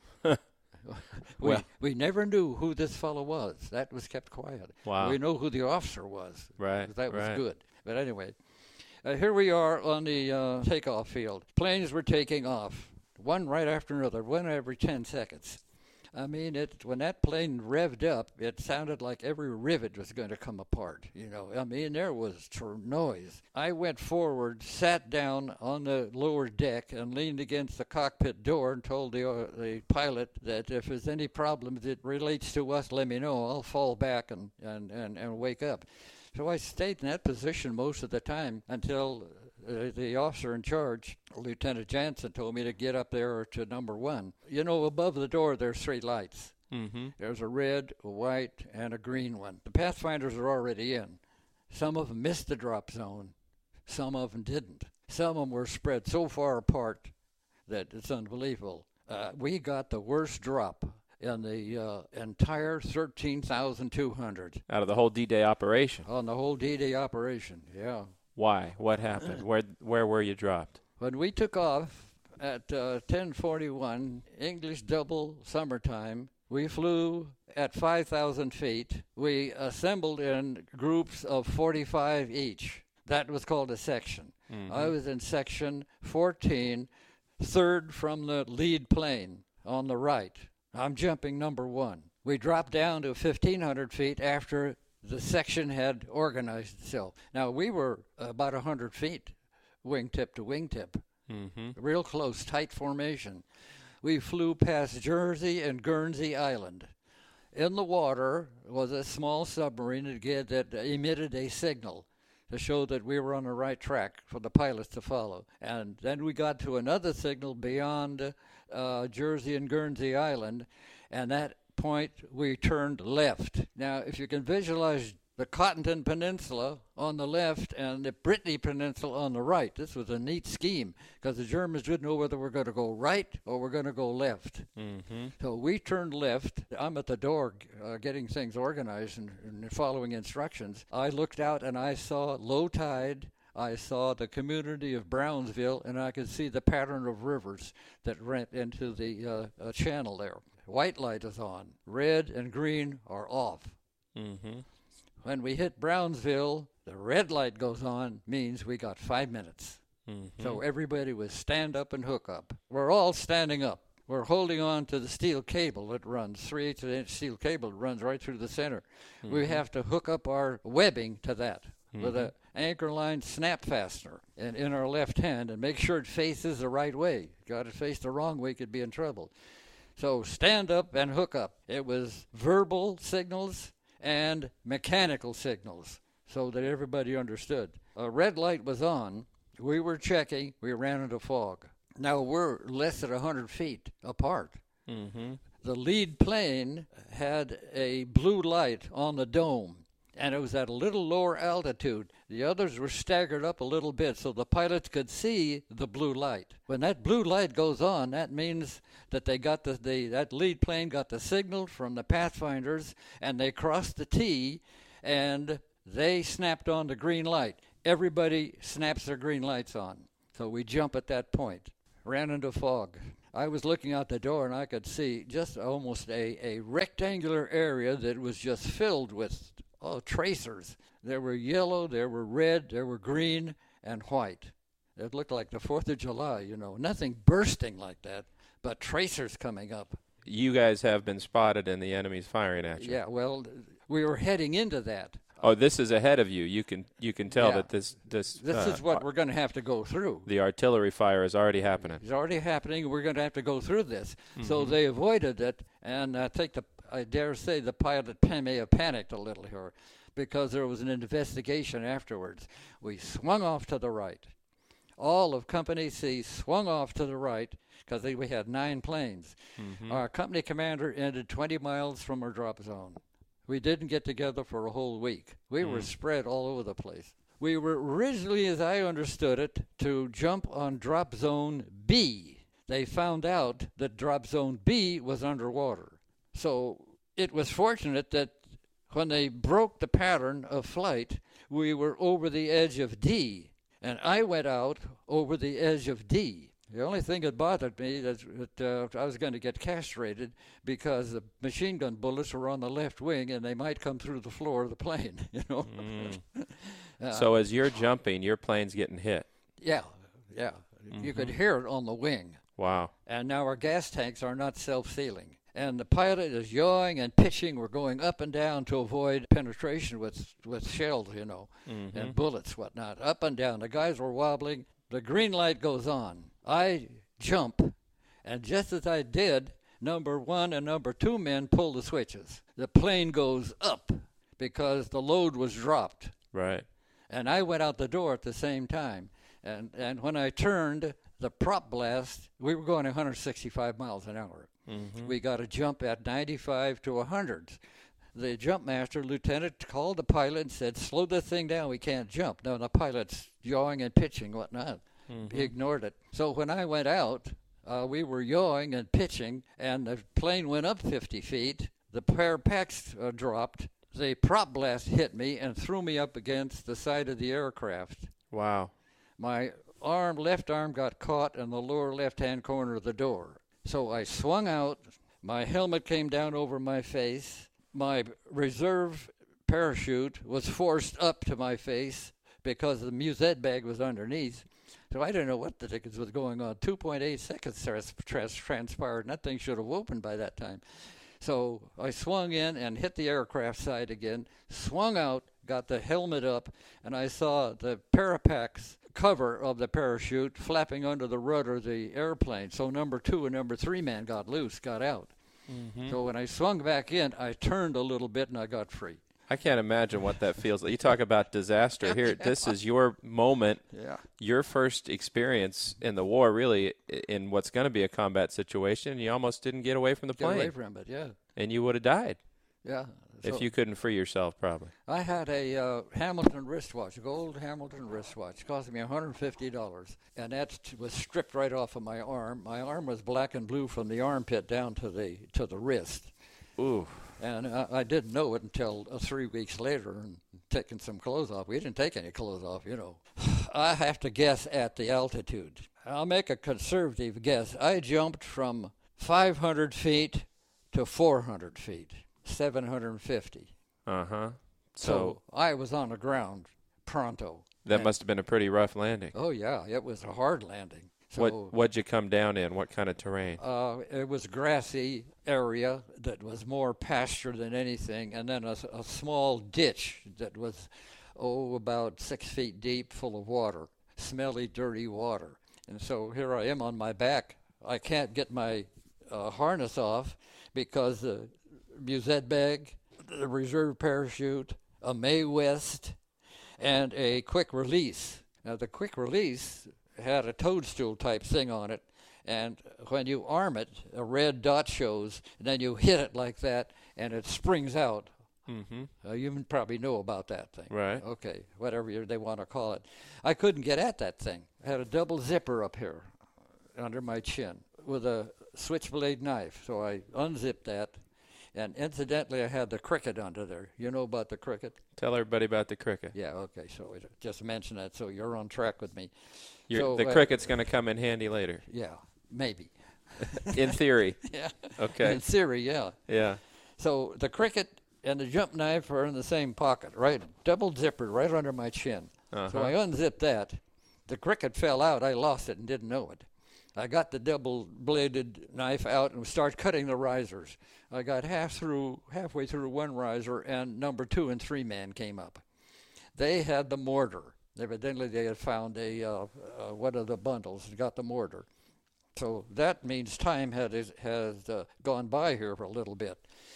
Speaker 4: we,
Speaker 2: well,
Speaker 4: we never knew who this fellow was. That was kept quiet.
Speaker 2: Wow.
Speaker 4: We know who the officer was.
Speaker 2: Right.
Speaker 4: That was
Speaker 2: right.
Speaker 4: good. But anyway, uh, here we are on the uh, takeoff field. Planes were taking off, one right after another, one every ten seconds. I mean, it when that plane revved up, it sounded like every rivet was going to come apart. You know, I mean, there was tr- noise. I went forward, sat down on the lower deck, and leaned against the cockpit door and told the uh, the pilot that if there's any problems that relates to us, let me know. I'll fall back and, and, and, and wake up. So I stayed in that position most of the time until uh, the officer in charge, Lieutenant Jansen, told me to get up there to number one. You know, above the door there's three lights.
Speaker 2: Mm-hmm.
Speaker 4: There's a red, a white, and a green one. The Pathfinders are already in. Some of them missed the drop zone. Some of them didn't. Some of them were spread so far apart that it's unbelievable. Uh, we got the worst drop in the uh, entire thirteen thousand two hundred.
Speaker 2: Out of the whole D-Day operation?
Speaker 4: On the whole D-Day operation, yeah.
Speaker 2: Why? What happened? Where where were you dropped?
Speaker 4: When we took off at uh, ten forty-one, English double summertime, we flew at five thousand feet. We assembled in groups of forty-five each. That was called a section. Mm-hmm. I was in section fourteen, third from the lead plane on the right. I'm jumping number one. We dropped down to fifteen hundred feet after the section had organized itself. Now, we were about one hundred feet, wingtip to wingtip,
Speaker 2: mm-hmm.
Speaker 4: real close, tight formation. We flew past Jersey and Guernsey Island. In the water was a small submarine that emitted a signal to show that we were on the right track for the pilots to follow. And then we got to another signal beyond uh, Jersey and Guernsey Island, and that point we turned left. Now, if you can visualize the Cottonton Peninsula on the left and the Brittany Peninsula on the right, this was a neat scheme because the Germans didn't know whether we're going to go right or we're going to go left.
Speaker 2: Mm-hmm.
Speaker 4: So we turned left. I'm at the door uh, getting things organized and, and following instructions. I looked out and I saw low tide. I saw the community of Brownsville, and I could see the pattern of rivers that ran into the uh, uh, channel there. White light is on. Red and green are off.
Speaker 2: Mm-hmm.
Speaker 4: When we hit Brownsville, the red light goes on, means we got five minutes.
Speaker 2: Mm-hmm.
Speaker 4: So everybody was stand up and hook up. We're all standing up. We're holding on to the steel cable that runs, three-eighths of an inch steel cable that runs right through the center. Mm-hmm. We have to hook up our webbing to that mm-hmm. with an anchor line snap fastener in, in our left hand and make sure it faces the right way. Got it faced the wrong way, could be in trouble. So stand up and hook up. It was verbal signals and mechanical signals so that everybody understood. A red light was on. We were checking. We ran into fog. Now we're less than one hundred feet apart.
Speaker 2: Mm-hmm.
Speaker 4: The lead plane had a blue light on the dome, and it was at a little lower altitude. The others were staggered up a little bit so the pilots could see the blue light. When that blue light goes on, that means that they got the, the that lead plane got the signal from the pathfinders, and they crossed the T, and they snapped on the green light. Everybody snaps their green lights on. So we jump at that point. Ran into fog. I was looking out the door, and I could see just almost a, a rectangular area that was just filled with oh, tracers. There were yellow, there were red, there were green, and white. It looked like the fourth of July, you know. Nothing bursting like that, but tracers coming up.
Speaker 2: You guys have been spotted and the enemy's firing at you.
Speaker 4: Yeah, well, we were heading into that.
Speaker 2: Oh, this is ahead of you. You can you can tell
Speaker 4: yeah.
Speaker 2: that this this
Speaker 4: this
Speaker 2: uh,
Speaker 4: is what we're going to have to go through.
Speaker 2: The artillery fire is already happening.
Speaker 4: It's already happening. We're going to have to go through this.
Speaker 2: Mm-hmm.
Speaker 4: So they avoided it, and I think the I dare say the pilot may have panicked a little here, because there was an investigation afterwards. We swung off to the right. All of Company C swung off to the right because we had nine planes. Mm-hmm. Our company commander ended twenty miles from our drop zone. We didn't get together for a whole week. We mm. were spread all over the place. We were originally, as I understood it, to jump on drop zone B. They found out that drop zone B was underwater. So it was fortunate that when they broke the pattern of flight, we were over the edge of D, and I went out over the edge of D. The only thing that bothered me is that uh, I was going to get castrated because the machine gun bullets were on the left wing and they might come through the floor of the plane, you know.
Speaker 2: Mm.
Speaker 4: uh,
Speaker 2: so as you're jumping, your plane's getting hit.
Speaker 4: Yeah, yeah. Mm-hmm. You could hear it on the wing.
Speaker 2: Wow.
Speaker 4: And now our gas tanks are not self-sealing. And the pilot is yawing and pitching. We're going up and down to avoid penetration with, with shells, you know, mm-hmm. and bullets, whatnot. Up and down. The guys were wobbling. The green light goes on. I jump, and just as I did, number one and number two men pull the switches. The plane goes up because the load was dropped.
Speaker 2: Right.
Speaker 4: And I went out the door at the same time. And, and when I turned, the prop blast, we were going one hundred sixty-five miles an hour. Mm-hmm. We got a jump at ninety-five to one hundred. The jump master, lieutenant, called the pilot and said, slow this thing down, we can't jump. No, the pilot's yawing and pitching, whatnot. Mm-hmm. He ignored it. So when I went out, uh, we were yawing and pitching, and the plane went up fifty feet. The pair packs uh, dropped. The prop blast hit me and threw me up against the side of the aircraft.
Speaker 2: Wow.
Speaker 4: My arm, left arm got caught in the lower left-hand corner of the door. So I swung out. My helmet came down over my face. My reserve parachute was forced up to my face because the musette bag was underneath. So I didn't know what the dickens was going on. two point eight seconds trans- trans- transpired, and that thing should have opened by that time. So I swung in and hit the aircraft side again, swung out, got the helmet up, and I saw the Parapax cover of the parachute flapping under the rudder of the airplane. So number two and number three man got loose, got out. Mm-hmm. So when I swung back in, I turned a little bit and I got free.
Speaker 2: I can't imagine what that feels like. You talk about disaster here. Yeah. This is your moment,
Speaker 4: yeah.
Speaker 2: your first experience in the war, really, in what's going to be a combat situation. You almost didn't get away from the plane.
Speaker 4: Get away from it, yeah.
Speaker 2: And you would have died.
Speaker 4: Yeah.
Speaker 2: If
Speaker 4: so
Speaker 2: you couldn't free yourself, probably.
Speaker 4: I had a uh, Hamilton wristwatch, a gold Hamilton wristwatch. It cost me one hundred fifty dollars, and that was stripped right off of my arm. My arm was black and blue from the armpit down to the to the wrist.
Speaker 2: Ooh.
Speaker 4: And I, I didn't know it until uh, three weeks later and taking some clothes off. We didn't take any clothes off, you know. I have to guess at the altitude. I'll make a conservative guess. I jumped from five hundred feet to four hundred feet, seven hundred fifty.
Speaker 2: Uh-huh.
Speaker 4: So, so I was on the ground pronto.
Speaker 2: That
Speaker 4: And-
Speaker 2: must have been a pretty rough landing.
Speaker 4: Oh, yeah, it was a hard landing. So,
Speaker 2: what what'd you come down in? What kind of terrain?
Speaker 4: Uh, it was grassy area that was more pasture than anything, and then a, a small ditch that was, oh, about six feet deep, full of water, smelly, dirty water. And so here I am on my back. I can't get my uh, harness off because the musette bag, the reserve parachute, a Mae West, and a quick release. Now, the quick release had a toadstool type thing on it, and when you arm it, a red dot shows, and then you hit it like that, and it springs out.
Speaker 2: Mm-hmm.
Speaker 4: Uh, you probably know about that thing.
Speaker 2: Right.
Speaker 4: Okay, whatever you, they want to call it. I couldn't get at that thing. I had a double zipper up here under my chin with a switchblade knife, so I unzipped that. And incidentally, I had the cricket under there. You know about the cricket?
Speaker 2: Tell everybody about the cricket.
Speaker 4: Yeah, okay, so we just mention that so you're on track with me.
Speaker 2: You're,
Speaker 4: so,
Speaker 2: the
Speaker 4: uh,
Speaker 2: cricket's going to come in handy later.
Speaker 4: Yeah, maybe.
Speaker 2: In theory.
Speaker 4: Yeah.
Speaker 2: Okay.
Speaker 4: In theory, yeah.
Speaker 2: Yeah.
Speaker 4: So the cricket and the jump knife are in the same pocket, right? Double zippered right under my chin.
Speaker 2: Uh-huh.
Speaker 4: So I unzipped that. The cricket fell out. I lost it and didn't know it. I got the double-bladed knife out and started cutting the risers. I got half through, halfway through one riser, and number two and three man came up. They had the mortar. Evidently, they had found a uh, uh, one of the bundles and got the mortar. So that means time had has uh, gone by here for a little bit.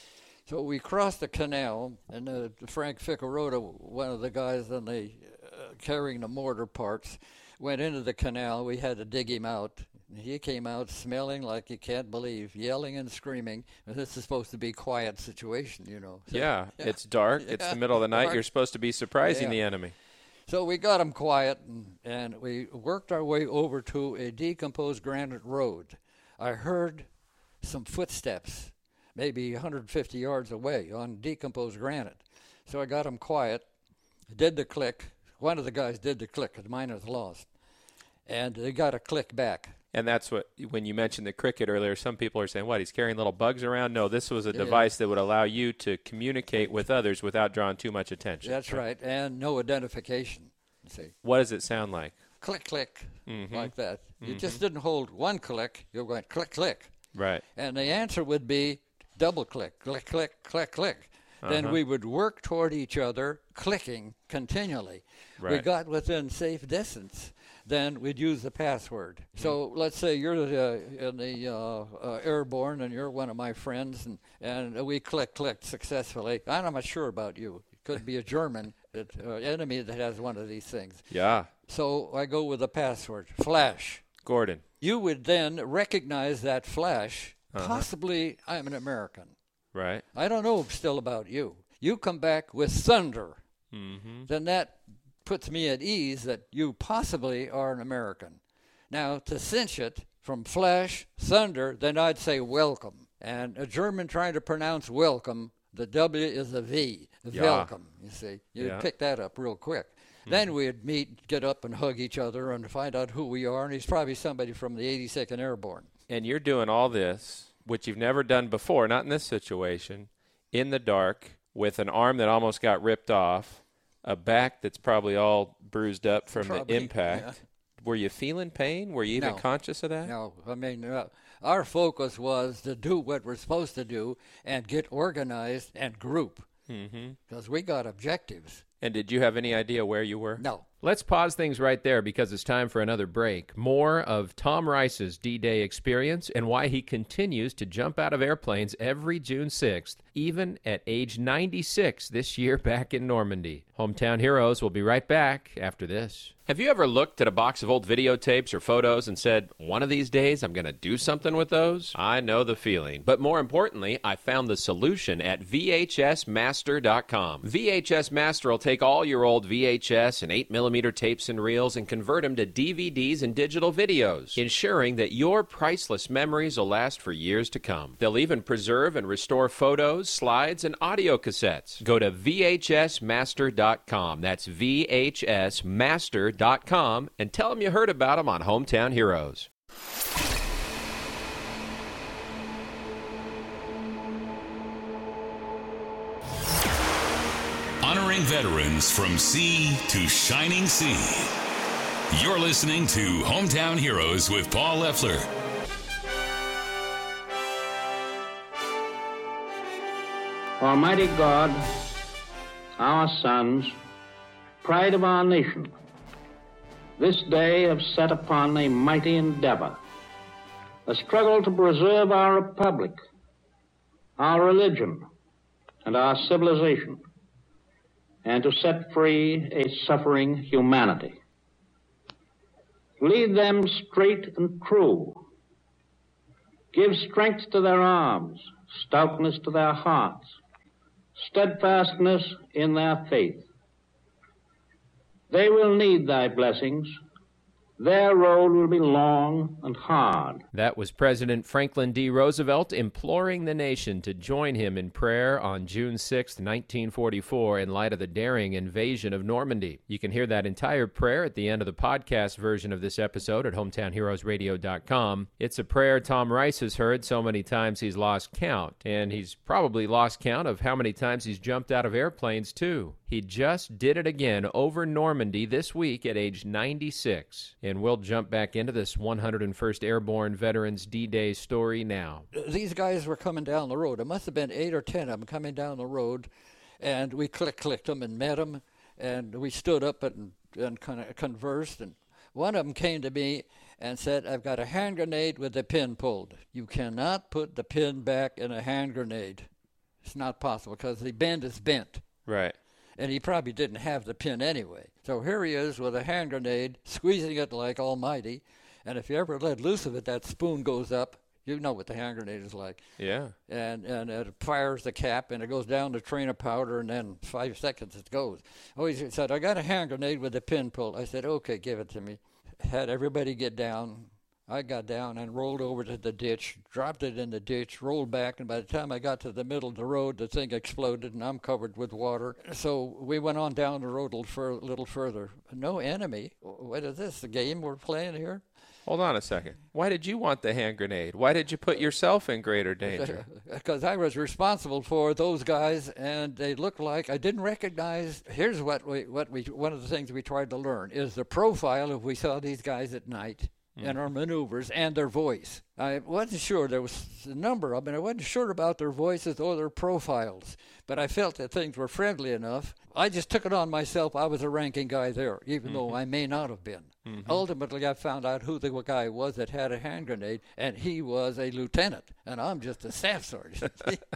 Speaker 4: So we crossed the canal, and uh, Frank Ficarota, one of the guys on the uh, carrying the mortar parts, went into the canal. We had to dig him out. He came out smelling like you can't believe, yelling and screaming. And this is supposed to be a quiet situation, you know. So,
Speaker 2: yeah,
Speaker 4: yeah,
Speaker 2: it's dark.
Speaker 4: Yeah,
Speaker 2: it's the middle of the night.
Speaker 4: dark.
Speaker 2: You're supposed to be surprising
Speaker 4: Yeah.
Speaker 2: the enemy.
Speaker 4: So we got him quiet, and, and we worked our way over to a decomposed granite road. I heard some footsteps, maybe one hundred fifty yards away on decomposed granite. So I got him quiet, did the click. One of the guys did the click, because mine was lost. And they got a click back.
Speaker 2: And that's what, when you mentioned the cricket earlier, some people are saying, what, he's carrying little bugs around? No, this was a
Speaker 4: Yeah.
Speaker 2: device that would allow you to communicate with others without drawing too much attention.
Speaker 4: That's right, and no identification. You see,
Speaker 2: What does it sound like?
Speaker 4: click, click,
Speaker 2: Mhm.
Speaker 4: like that. You
Speaker 2: Mhm.
Speaker 4: just didn't hold one click. You went click, click.
Speaker 2: Right.
Speaker 4: And the answer would be double click, click, click, click, click. Then
Speaker 2: Uh-huh.
Speaker 4: we would work toward each other, clicking continually. We
Speaker 2: Right.
Speaker 4: got within safe distance. Then we'd use the password. So let's say you're uh, in the uh, uh, airborne and you're one of my friends, and, and we click, clicked successfully. I'm not sure about you. It could be a German that, uh, enemy that has one of these things.
Speaker 2: Yeah.
Speaker 4: So I go with the password, flash.
Speaker 2: Gordon.
Speaker 4: You would then recognize that flash.
Speaker 2: Uh-huh.
Speaker 4: Possibly I'm an American.
Speaker 2: Right.
Speaker 4: I don't know still about you. You come back with thunder.
Speaker 2: Mm-hmm.
Speaker 4: Then that puts me at ease that you possibly are an American. Now, to cinch it from flash, thunder, then I'd say welcome. And a German trying to pronounce welcome, the W is a V.
Speaker 2: Yeah.
Speaker 4: Welcome, you see. You'd
Speaker 2: Yeah.
Speaker 4: pick that up real quick. Then we'd meet, get up and hug each other and find out who we are. And he's probably somebody from the eighty-second Airborne.
Speaker 2: And you're doing all this, which you've never done before, not in this situation, in the dark, with an arm that almost got ripped off, a back that's probably all bruised up from
Speaker 4: Probably,
Speaker 2: the impact.
Speaker 4: yeah.
Speaker 2: Were you feeling pain? Were you even
Speaker 4: No.
Speaker 2: conscious of that?
Speaker 4: No, I mean, uh, our focus was to do what we're supposed to do and get organized and group
Speaker 2: Mm-hmm.
Speaker 4: because we got objectives.
Speaker 2: And did you have any idea where you were?
Speaker 4: No.
Speaker 2: Let's pause things right there because it's time for another break. More of Tom Rice's D-Day experience and why he continues to jump out of airplanes every June sixth, even at age ninety-six this year back in Normandy. Hometown Heroes will be right back after this. Have you ever looked at a box of old videotapes or photos and said, one of these days I'm going to do something with those? I know the feeling. But more importantly, I found the solution at V H S Master dot com. V H S Master will take all your old V H S and eight millimeter tapes and reels and convert them to D V Ds and digital videos, ensuring that your priceless memories will last for years to come. They'll even preserve and restore photos, slides, and audio cassettes. Go to V H S Master dot com. That's V H S Master dot com and tell them you heard about them on Hometown Heroes.
Speaker 1: Honoring honoring veterans from sea to shining sea. You're listening to Hometown Heroes with Paul Leffler.
Speaker 5: Almighty God, our sons, pride of our nation, this day have set upon a mighty endeavor, a struggle to preserve our republic, our religion, and our civilization, and to set free a suffering humanity. Lead them straight and true. Give strength to their arms, stoutness to their hearts, steadfastness in their faith. They will need thy blessings. Their road will be long and hard.
Speaker 2: That was President Franklin D. Roosevelt imploring the nation to join him in prayer on June sixth, nineteen forty-four, in light of the daring invasion of Normandy. You can hear that entire prayer at the end of the podcast version of this episode at hometown heroes radio dot com. It's a prayer Tom Rice has heard so many times he's lost count, and he's probably lost count of how many times he's jumped out of airplanes, too. He just did it again over Normandy this week at age ninety-six. And we'll jump back into this one hundred first Airborne Veterans D-Day story now.
Speaker 4: These guys were coming down the road. It must have been eight or ten of them coming down the road, and we click-clicked them and met them, and we stood up and, and kind of conversed, and one of them came to me and said, I've got a hand grenade with the pin pulled. You cannot put the pin back in a hand grenade. It's not possible because the bend is bent.
Speaker 2: Right.
Speaker 4: And he probably didn't have the pin anyway. So here he is with a hand grenade, squeezing it like almighty. And if you ever let loose of it, that spoon goes up. You know what the hand grenade is like.
Speaker 2: Yeah.
Speaker 4: And and it fires the cap, and it goes down the train of powder, and then five seconds it goes. Oh, he said, I got a hand grenade with the pin pulled. I said, okay, give it to me. Had everybody get down. I got down and rolled over to the ditch, dropped it in the ditch, rolled back, and by the time I got to the middle of the road, the thing exploded, and I'm covered with water. So we went on down the road a little, fur- little further. No enemy. What is this, the game we're playing here?
Speaker 2: Hold on a second. Why did you want the hand grenade? Why did you put yourself in greater danger?
Speaker 4: Because I was responsible for those guys, and they looked like I didn't recognize. Here's what we, what we, one of the things we tried to learn is the profile if we saw these guys at night. And our maneuvers and their voice. I wasn't sure. There was a number of them. I wasn't sure about their voices or their profiles. But I felt that things were friendly enough. I just took it on myself. I was a ranking guy there, even mm-hmm. though I may not have been. Mm-hmm. Ultimately, I found out who the guy was that had a hand grenade, and he was a lieutenant, and I'm just a staff sergeant.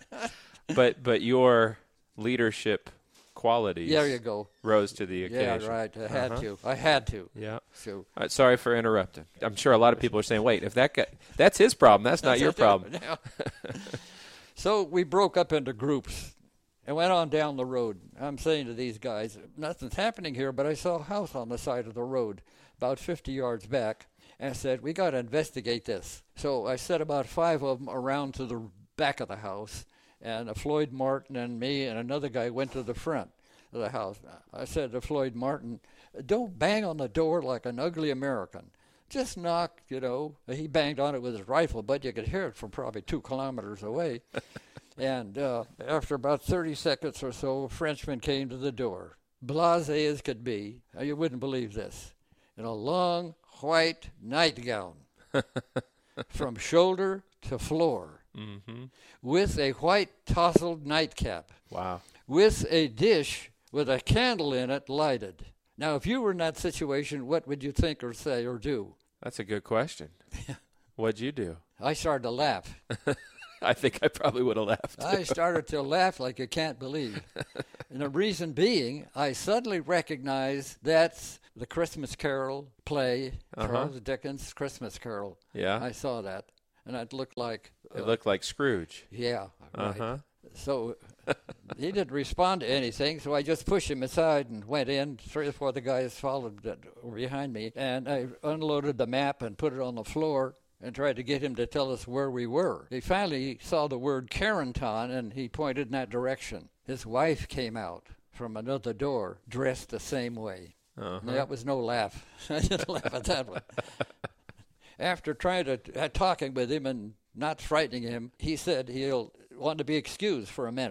Speaker 2: but but your leadership qualities
Speaker 4: there you go.
Speaker 2: rose to the occasion.
Speaker 4: Yeah, right. I had
Speaker 2: uh-huh.
Speaker 4: to. I had to.
Speaker 2: Yeah.
Speaker 4: So,
Speaker 2: uh, sorry for interrupting. I'm sure a lot of people are saying, wait, if that guy, that's his problem. That's not your problem.
Speaker 4: So we broke up into groups and went on down the road. I'm saying to these guys, nothing's happening here, but I saw a house on the side of the road about fifty yards back, and I said, we got to investigate this. So I set about five of them around to the back of the house, and uh, Floyd Martin and me and another guy went to the front of the house. I said to Floyd Martin, don't bang on the door like an ugly American. Just knock, you know. He banged on it with his rifle, but you could hear it from probably two kilometers away. And uh, after about thirty seconds or so, a Frenchman came to the door, blasé as could be. You wouldn't believe this. In a long white nightgown from shoulder to floor. Mm-hmm. With a white tousled nightcap.
Speaker 2: Wow.
Speaker 4: With a dish with a candle in it lighted. Now, if you were in that situation, what would you think or say or do?
Speaker 2: That's a good question. What'd you do?
Speaker 4: I started to laugh.
Speaker 2: I think I probably would have laughed.
Speaker 4: I started to laugh like you can't believe. And the reason being, I suddenly recognized that's the Christmas Carol play, uh-huh. Charles Dickens' Christmas Carol.
Speaker 2: Yeah.
Speaker 4: I saw that. And it looked like...
Speaker 2: It uh, looked like Scrooge.
Speaker 4: Yeah, right.
Speaker 2: Uh-huh.
Speaker 4: So he didn't respond to anything, so I just pushed him aside and went in. Three or four of the guys followed that were behind me, and I unloaded the map and put it on the floor and tried to get him to tell us where we were. He finally saw the word Carenton, and he pointed in that direction. His wife came out from another door, dressed the same way. Uh-huh. And that was no laugh. I didn't laugh at that one. After trying to, uh, talking with him and not frightening him, he said he'll want to be excused for a minute.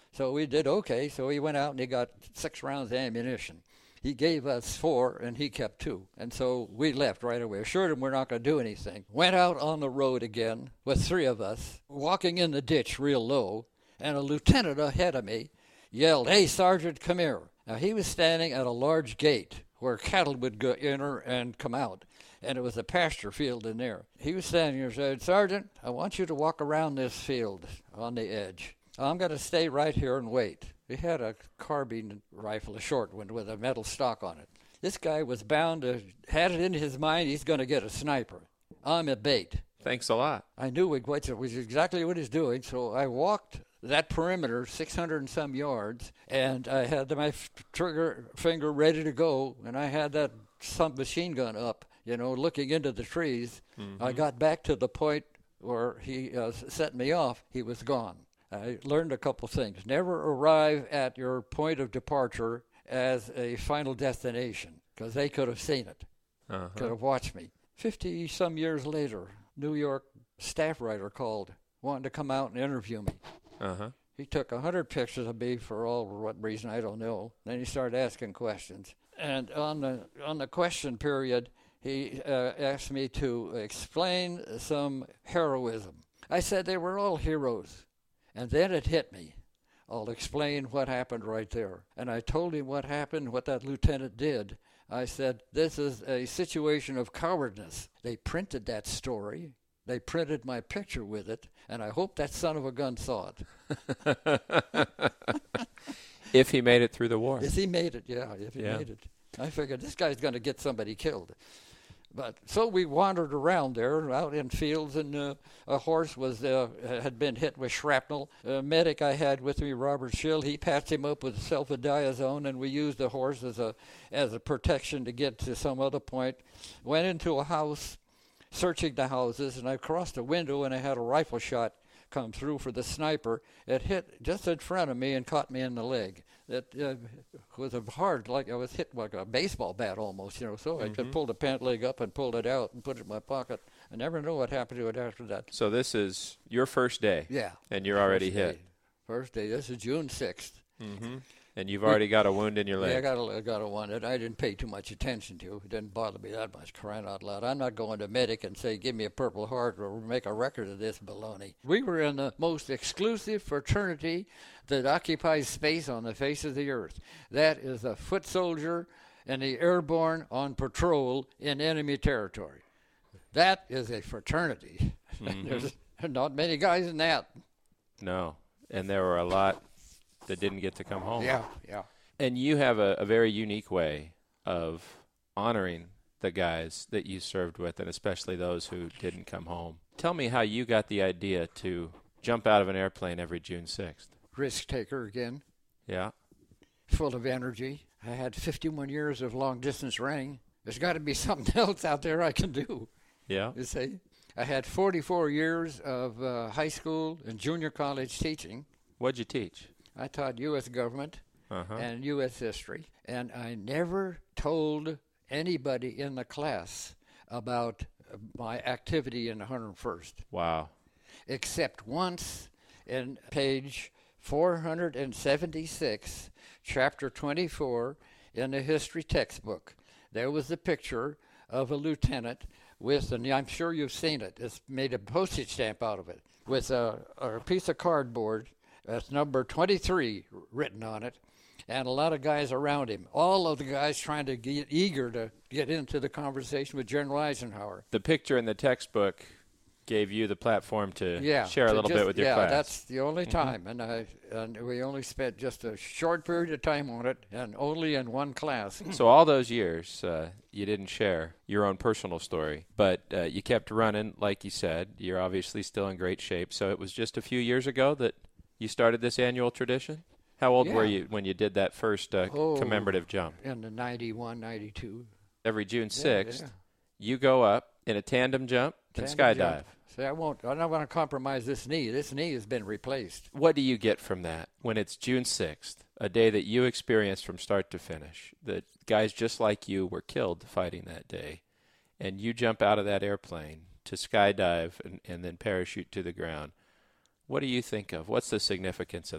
Speaker 4: So we did okay. So he went out and he got six rounds of ammunition. He gave us four, and he kept two. And so we left right away. Assured him we're not going to do anything. Went out on the road again with three of us, walking in the ditch real low, and a lieutenant ahead of me yelled, "Hey, Sergeant, come here." Now, he was standing at a large gate where cattle would go enter and come out, and it was a pasture field in there. He was standing there and said, "Sergeant, I want you to walk around this field on the edge. I'm going to stay right here and wait." He had a carbine rifle, a short one, with a metal stock on it. This guy was bound to, had it in his mind he's going to get a sniper. I'm a bait.
Speaker 2: Thanks a lot.
Speaker 4: I knew it was exactly what he's doing, so I walked that perimeter, six hundred and some yards, and I had my f- trigger finger ready to go, and I had that submachine gun up, you know, looking into the trees. Mm-hmm. I got back to the point where he uh, set me off. He was gone. I learned a couple things. Never arrive at your point of departure as a final destination, because they could have seen it, uh-huh. could have watched me. Fifty-some years later, New York staff writer called, wanted to come out and interview me. Uh-huh. He took a hundred pictures of me for all what reason, I don't know. Then he started asking questions. And on the on the question period, he uh, asked me to explain some heroism. I said they were all heroes. And then it hit me. I'll explain what happened right there. And I told him what happened, what that lieutenant did. I said, this is a situation of cowardness. They printed that story. They printed my picture with it. And I hope that son of a gun saw it.
Speaker 2: If he made it through the war.
Speaker 4: If he made it, yeah, if he
Speaker 2: yeah.
Speaker 4: made it. I figured this guy's going to get somebody killed. But so we wandered around there, out in fields, and uh, a horse was uh, had been hit with shrapnel. A medic I had with me, Robert Schill, he patched him up with sulfadiazone, and we used the horse as a as a protection to get to some other point. Went into a house, searching the houses, and I crossed a window, and I had a rifle shot come through for the sniper. It hit just in front of me and caught me in the leg. It uh, was a hard, like I was hit like a baseball bat almost, you know. So mm-hmm. I just pulled the pant leg up and pulled it out and put it in my pocket. I never know what happened to it after that.
Speaker 2: So this is your first day.
Speaker 4: Yeah.
Speaker 2: And you're already
Speaker 4: first
Speaker 2: hit.
Speaker 4: Day. First day. This is June sixth.
Speaker 2: Mm-hmm. And you've already got a wound in your leg.
Speaker 4: Yeah, I got a, I got a one that I didn't pay too much attention to. It didn't bother me that much, crying out loud. I'm not going to medic and say, give me a Purple Heart or make a record of this baloney. We were in the most exclusive fraternity that occupies space on the face of the earth. That is a foot soldier and the airborne on patrol in enemy territory. That is a fraternity. Mm-hmm. There's not many guys in that.
Speaker 2: No, and there were a lot that didn't get to come home.
Speaker 4: Yeah, yeah.
Speaker 2: And you have a, a very unique way of honoring the guys that you served with, and especially those who didn't come home. Tell me how you got the idea to jump out of an airplane every June sixth.
Speaker 4: Risk taker again.
Speaker 2: Yeah.
Speaker 4: Full of energy. I had fifty-one years of long-distance running. There's got to be something else out there I can do.
Speaker 2: Yeah.
Speaker 4: You see? I had forty-four years of uh, high school and junior college teaching.
Speaker 2: What'd you teach?
Speaker 4: I taught U S government uh-huh. and U S history, and I never told anybody in the class about my activity in the one hundred first.
Speaker 2: Wow.
Speaker 4: Except once in page four hundred seventy-six, chapter twenty-four in the history textbook. There was a picture of a lieutenant with, and I'm sure you've seen it, it's made a postage stamp out of it, with a, a piece of cardboard that's number twenty-three written on it, and a lot of guys around him. All of the guys trying to get eager to get into the conversation with General Eisenhower.
Speaker 2: The picture in the textbook gave you the platform to
Speaker 4: yeah,
Speaker 2: share a little
Speaker 4: just,
Speaker 2: bit with your
Speaker 4: yeah,
Speaker 2: class.
Speaker 4: Yeah, that's the only time,
Speaker 2: mm-hmm.
Speaker 4: and I and we only spent just a short period of time on it, and only in one class.
Speaker 2: So all those years, uh, you didn't share your own personal story, but uh, you kept running, like you said. You're obviously still in great shape. So it was just a few years ago that you started this annual tradition? How old
Speaker 4: yeah.
Speaker 2: were you when you did that first uh,
Speaker 4: oh,
Speaker 2: commemorative jump?
Speaker 4: In the ninety-one, ninety-two.
Speaker 2: Every June sixth,
Speaker 4: yeah, yeah.
Speaker 2: you go up in a tandem jump and
Speaker 4: tandem
Speaker 2: skydive.
Speaker 4: Jump. See, I won't. I don't want to compromise this knee. This knee has been replaced.
Speaker 2: What do you get from that when it's June sixth, a day that you experienced from start to finish, that guys just like you were killed fighting that day, and you jump out of that airplane to skydive and, and then parachute to the ground? What do you think of? What's the significance of that?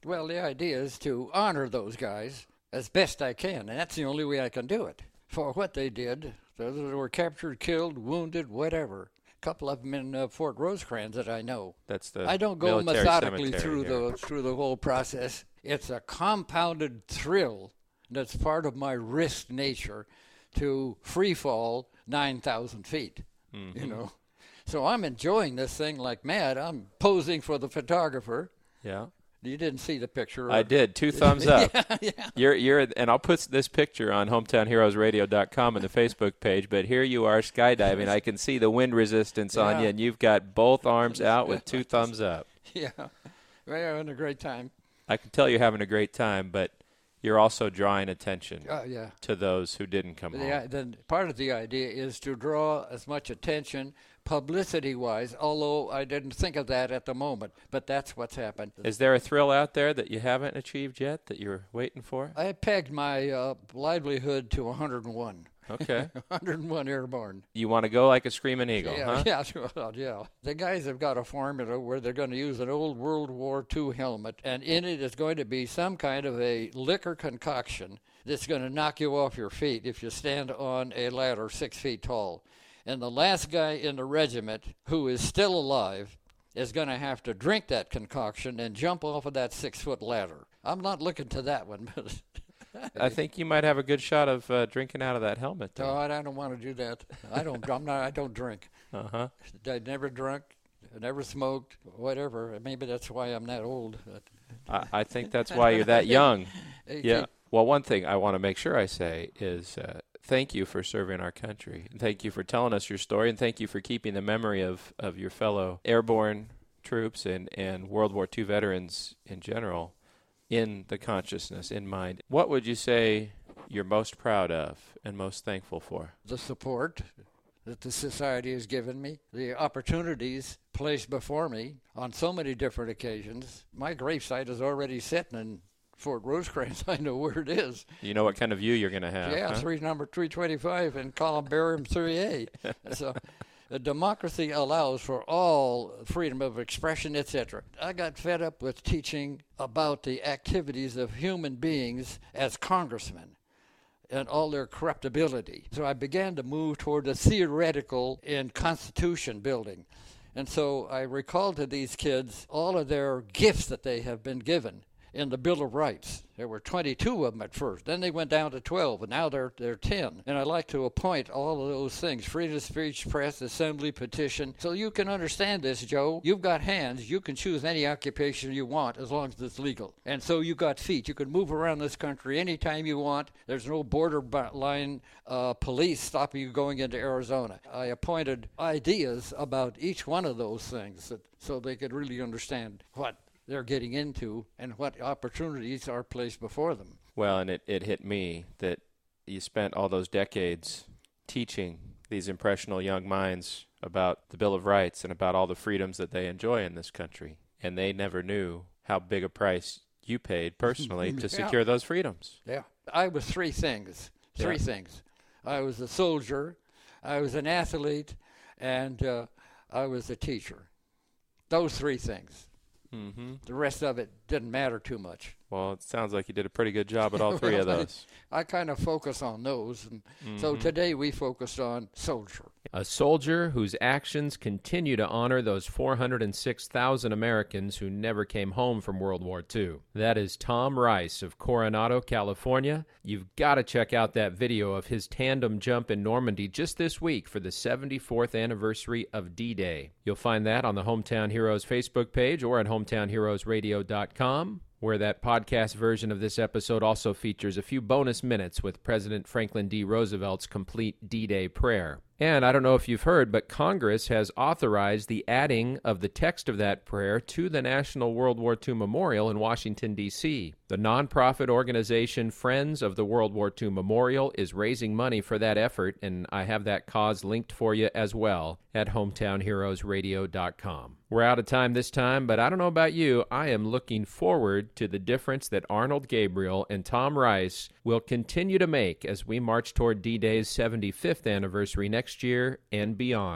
Speaker 4: Well, the idea is to honor those guys as best I can, and that's the only way I can do it. For what they did, those that were captured, killed, wounded, whatever. A couple of them in uh, Fort Rosecrans that I know.
Speaker 2: That's the
Speaker 4: I don't go
Speaker 2: military
Speaker 4: methodically
Speaker 2: cemetery
Speaker 4: through
Speaker 2: here.
Speaker 4: the through the whole process. It's a compounded thrill that's part of my risk nature to free fall nine thousand feet. Mm-hmm. You know, so I'm enjoying this thing like mad. I'm posing for the photographer.
Speaker 2: Yeah.
Speaker 4: You didn't see the picture.
Speaker 2: I did. Two thumbs up.
Speaker 4: yeah, yeah.
Speaker 2: You're, you're, and I'll put this picture on hometown heroes radio dot com and the Facebook page, but here you are skydiving. I can see the wind resistance
Speaker 4: yeah.
Speaker 2: on you, and you've got both arms out with two thumbs up.
Speaker 4: Yeah. We're having a great time.
Speaker 2: I can tell you're having a great time, but you're also drawing attention
Speaker 4: uh, yeah.
Speaker 2: to those who didn't come
Speaker 4: the,
Speaker 2: home.
Speaker 4: Then part of the idea is to draw as much attention publicity-wise, although I didn't think of that at the moment, but that's what's happened.
Speaker 2: Is there a thrill out there that you haven't achieved yet that you're waiting for?
Speaker 4: I pegged my uh, livelihood to one hundred one.
Speaker 2: Okay.
Speaker 4: one hundred one airborne.
Speaker 2: You want to go like a screaming eagle,
Speaker 4: yeah,
Speaker 2: huh?
Speaker 4: Yeah, well, yeah. The guys have got a formula where they're going to use an old World War Two helmet, and in it is going to be some kind of a liquor concoction that's going to knock you off your feet if you stand on a ladder six feet tall. And the last guy in the regiment who is still alive is going to have to drink that concoction and jump off of that six-foot ladder. I'm not looking to that one, but
Speaker 2: I think you might have a good shot of uh, drinking out of that helmet.
Speaker 4: No, I don't want to do that. I don't. I'm not. I don't drink.
Speaker 2: Uh huh.
Speaker 4: I never drunk. I never smoked. Whatever. Maybe that's why I'm that old.
Speaker 2: I, I think that's why you're that young. Yeah. Well, one thing I want to make sure I say is uh, thank you for serving our country. Thank you for telling us your story, and thank you for keeping the memory of, of your fellow airborne troops and, and World War Two veterans in general in the consciousness, in mind. What would you say you're most proud of and most thankful for?
Speaker 4: The support that the society has given me, the opportunities placed before me on so many different occasions. My gravesite is already sitting in Fort Rosecrans. I know where it is.
Speaker 2: You know what kind of view you're going to have.
Speaker 4: Yeah,
Speaker 2: huh?
Speaker 4: three number three twenty-five in Columbarium three A. So the democracy allows for all freedom of expression, et cetera. I got fed up with teaching about the activities of human beings as congressmen and all their corruptibility. So I began to move toward the theoretical in Constitution building. And so I recalled to these kids all of their gifts that they have been given in the Bill of Rights. There were twenty-two of them at first. Then they went down to twelve, and now they're, they're ten. And I like to appoint all of those things, freedom of speech, press, assembly, petition. So you can understand this, Joe. You've got hands. You can choose any occupation you want as long as it's legal. And so you got feet. You can move around this country anytime you want. There's no borderline uh, police stopping you going into Arizona. I appointed ideas about each one of those things that, so they could really understand what they're getting into and what opportunities are placed before them.
Speaker 2: Well, and it, it hit me that you spent all those decades teaching these impressionable young minds about the Bill of Rights and about all the freedoms that they enjoy in this country. And they never knew how big a price you paid personally to
Speaker 4: Yeah.
Speaker 2: secure those freedoms.
Speaker 4: Yeah. I was three things. Three
Speaker 2: Yeah.
Speaker 4: things. I was a soldier, I was an athlete, and uh, I was a teacher. Those three things.
Speaker 2: Mm-hmm.
Speaker 4: The rest of it didn't matter too much.
Speaker 2: Well, it sounds like you did a pretty good job at all three of those.
Speaker 4: I kind of focus on those. And
Speaker 2: Mm-hmm.
Speaker 4: so today we focused on soldier.
Speaker 2: A soldier whose actions continue to honor those four hundred six thousand Americans who never came home from World War Two. That is Tom Rice of Coronado, California. You've got to check out that video of his tandem jump in Normandy just this week for the seventy-fourth anniversary of D-Day. You'll find that on the Hometown Heroes Facebook page or at hometown heroes radio dot com. Where that podcast version of this episode also features a few bonus minutes with President Franklin D. Roosevelt's complete D-Day prayer. And I don't know if you've heard, but Congress has authorized the adding of the text of that prayer to the National World War Two Memorial in Washington, D C The nonprofit organization Friends of the World War Two Memorial is raising money for that effort, and I have that cause linked for you as well at hometown heroes radio dot com. We're out of time this time, but I don't know about you. I am looking forward to the difference that Arnold Gabriel and Tom Rice will continue to make as we march toward D-Day's seventy-fifth anniversary next year and beyond.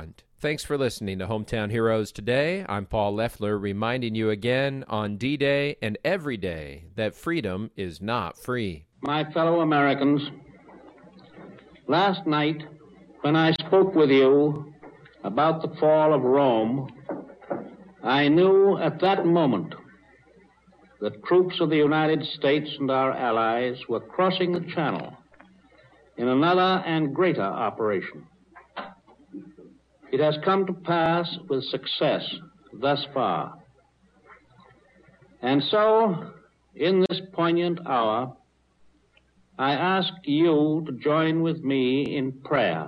Speaker 2: Thanks for listening to Hometown Heroes today. I'm Paul Leffler, reminding you again on D-Day and every day that freedom is not free.
Speaker 5: My fellow Americans, last night when I spoke with you about the fall of Rome, I knew at that moment that troops of the United States and our allies were crossing the Channel in another and greater operation. It has come to pass with success thus far. And so, in this poignant hour, I ask you to join with me in prayer.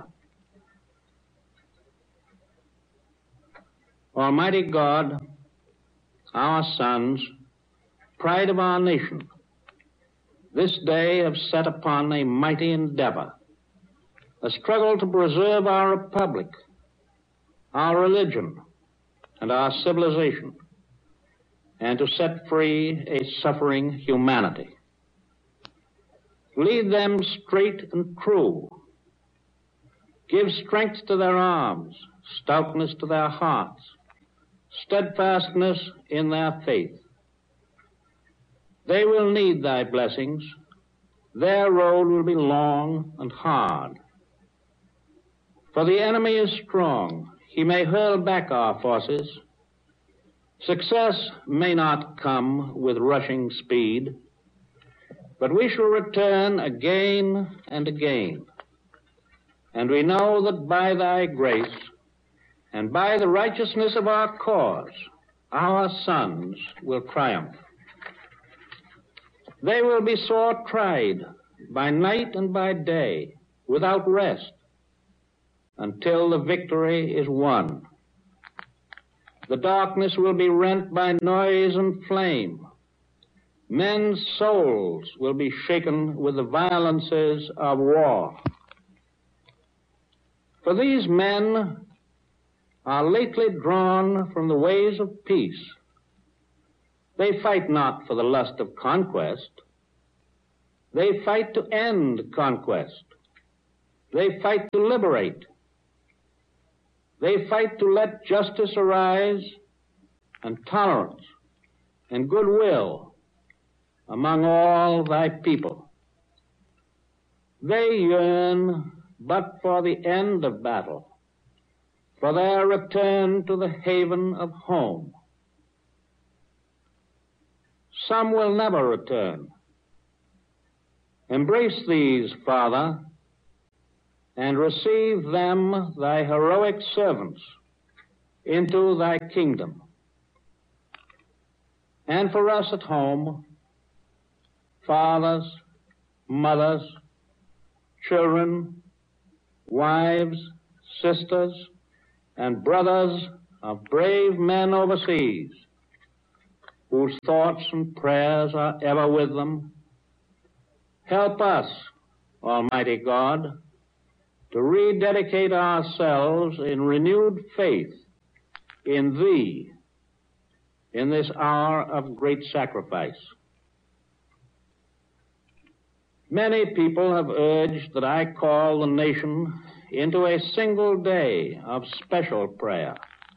Speaker 5: Almighty God, our sons, pride of our nation, this day have set upon a mighty endeavor, a struggle to preserve our republic, our religion, and our civilization, and to set free a suffering humanity. Lead them straight and true. Give strength to their arms, stoutness to their hearts, steadfastness in their faith. They will need thy blessings. Their road will be long and hard. For the enemy is strong. He may hurl back our forces. Success may not come with rushing speed, but we shall return again and again. And we know that by thy grace and by the righteousness of our cause, our sons will triumph. They will be sore tried by night and by day, without rest, until the victory is won. The darkness will be rent by noise and flame. Men's souls will be shaken with the violences of war. For these men are lately drawn from the ways of peace. They fight not for the lust of conquest. They fight to end conquest. They fight to liberate. They fight to let justice arise and tolerance and goodwill among all thy people. They yearn but for the end of battle, for their return to the haven of home. Some will never return. Embrace these, Father, and receive them, thy heroic servants, into thy kingdom. And for us at home, fathers, mothers, children, wives, sisters, and brothers of brave men overseas, whose thoughts and prayers are ever with them, help us, Almighty God, to rededicate ourselves in renewed faith in Thee in this hour of great sacrifice. Many people have urged that I call the nation into a single day of special prayer.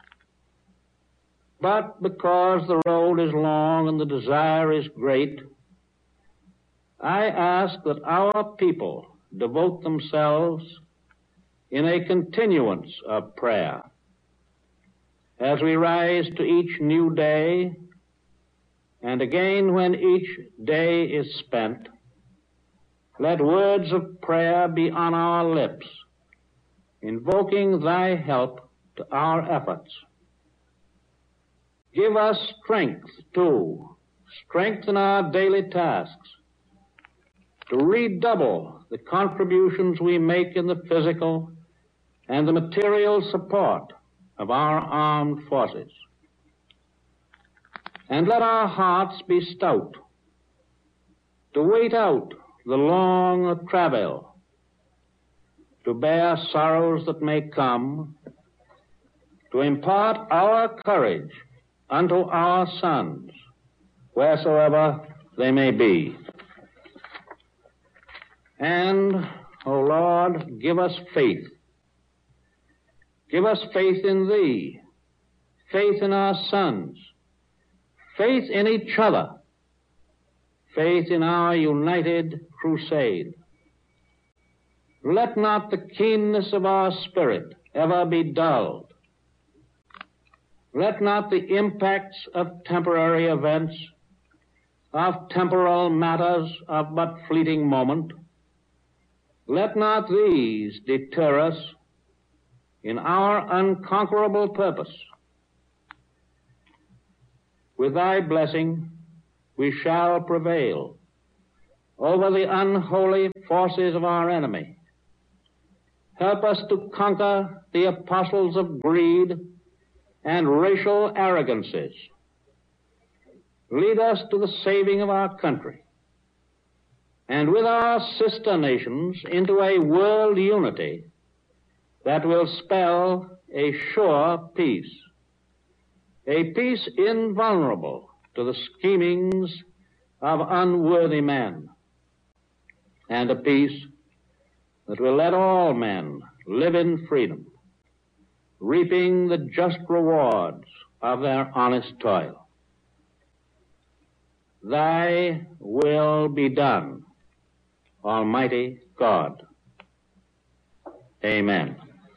Speaker 5: But because the road is long and the desire is great, I ask that our people devote themselves in a continuance of prayer. As we rise to each new day, and again when each day is spent, let words of prayer be on our lips, invoking thy help to our efforts. Give us strength, too, strength in our daily tasks, to redouble the contributions we make in the physical and the material support of our armed forces. And let our hearts be stout to wait out the long travail, to bear sorrows that may come, to impart our courage unto our sons, wheresoever they may be. And, O Lord, give us faith. Give us faith in Thee, faith in our sons, faith in each other, faith in our united crusade. Let not the keenness of our spirit ever be dulled. Let not the impacts of temporary events, of temporal matters of but fleeting moment, let not these deter us in our unconquerable purpose. With Thy blessing, we shall prevail over the unholy forces of our enemy. Help us to conquer the apostles of greed and racial arrogances. Lead us to the saving of our country, and with our sister nations into a world unity that will spell a sure peace, a peace invulnerable to the schemings of unworthy men, and a peace that will let all men live in freedom, reaping the just rewards of their honest toil. Thy will be done, Almighty God. Amen.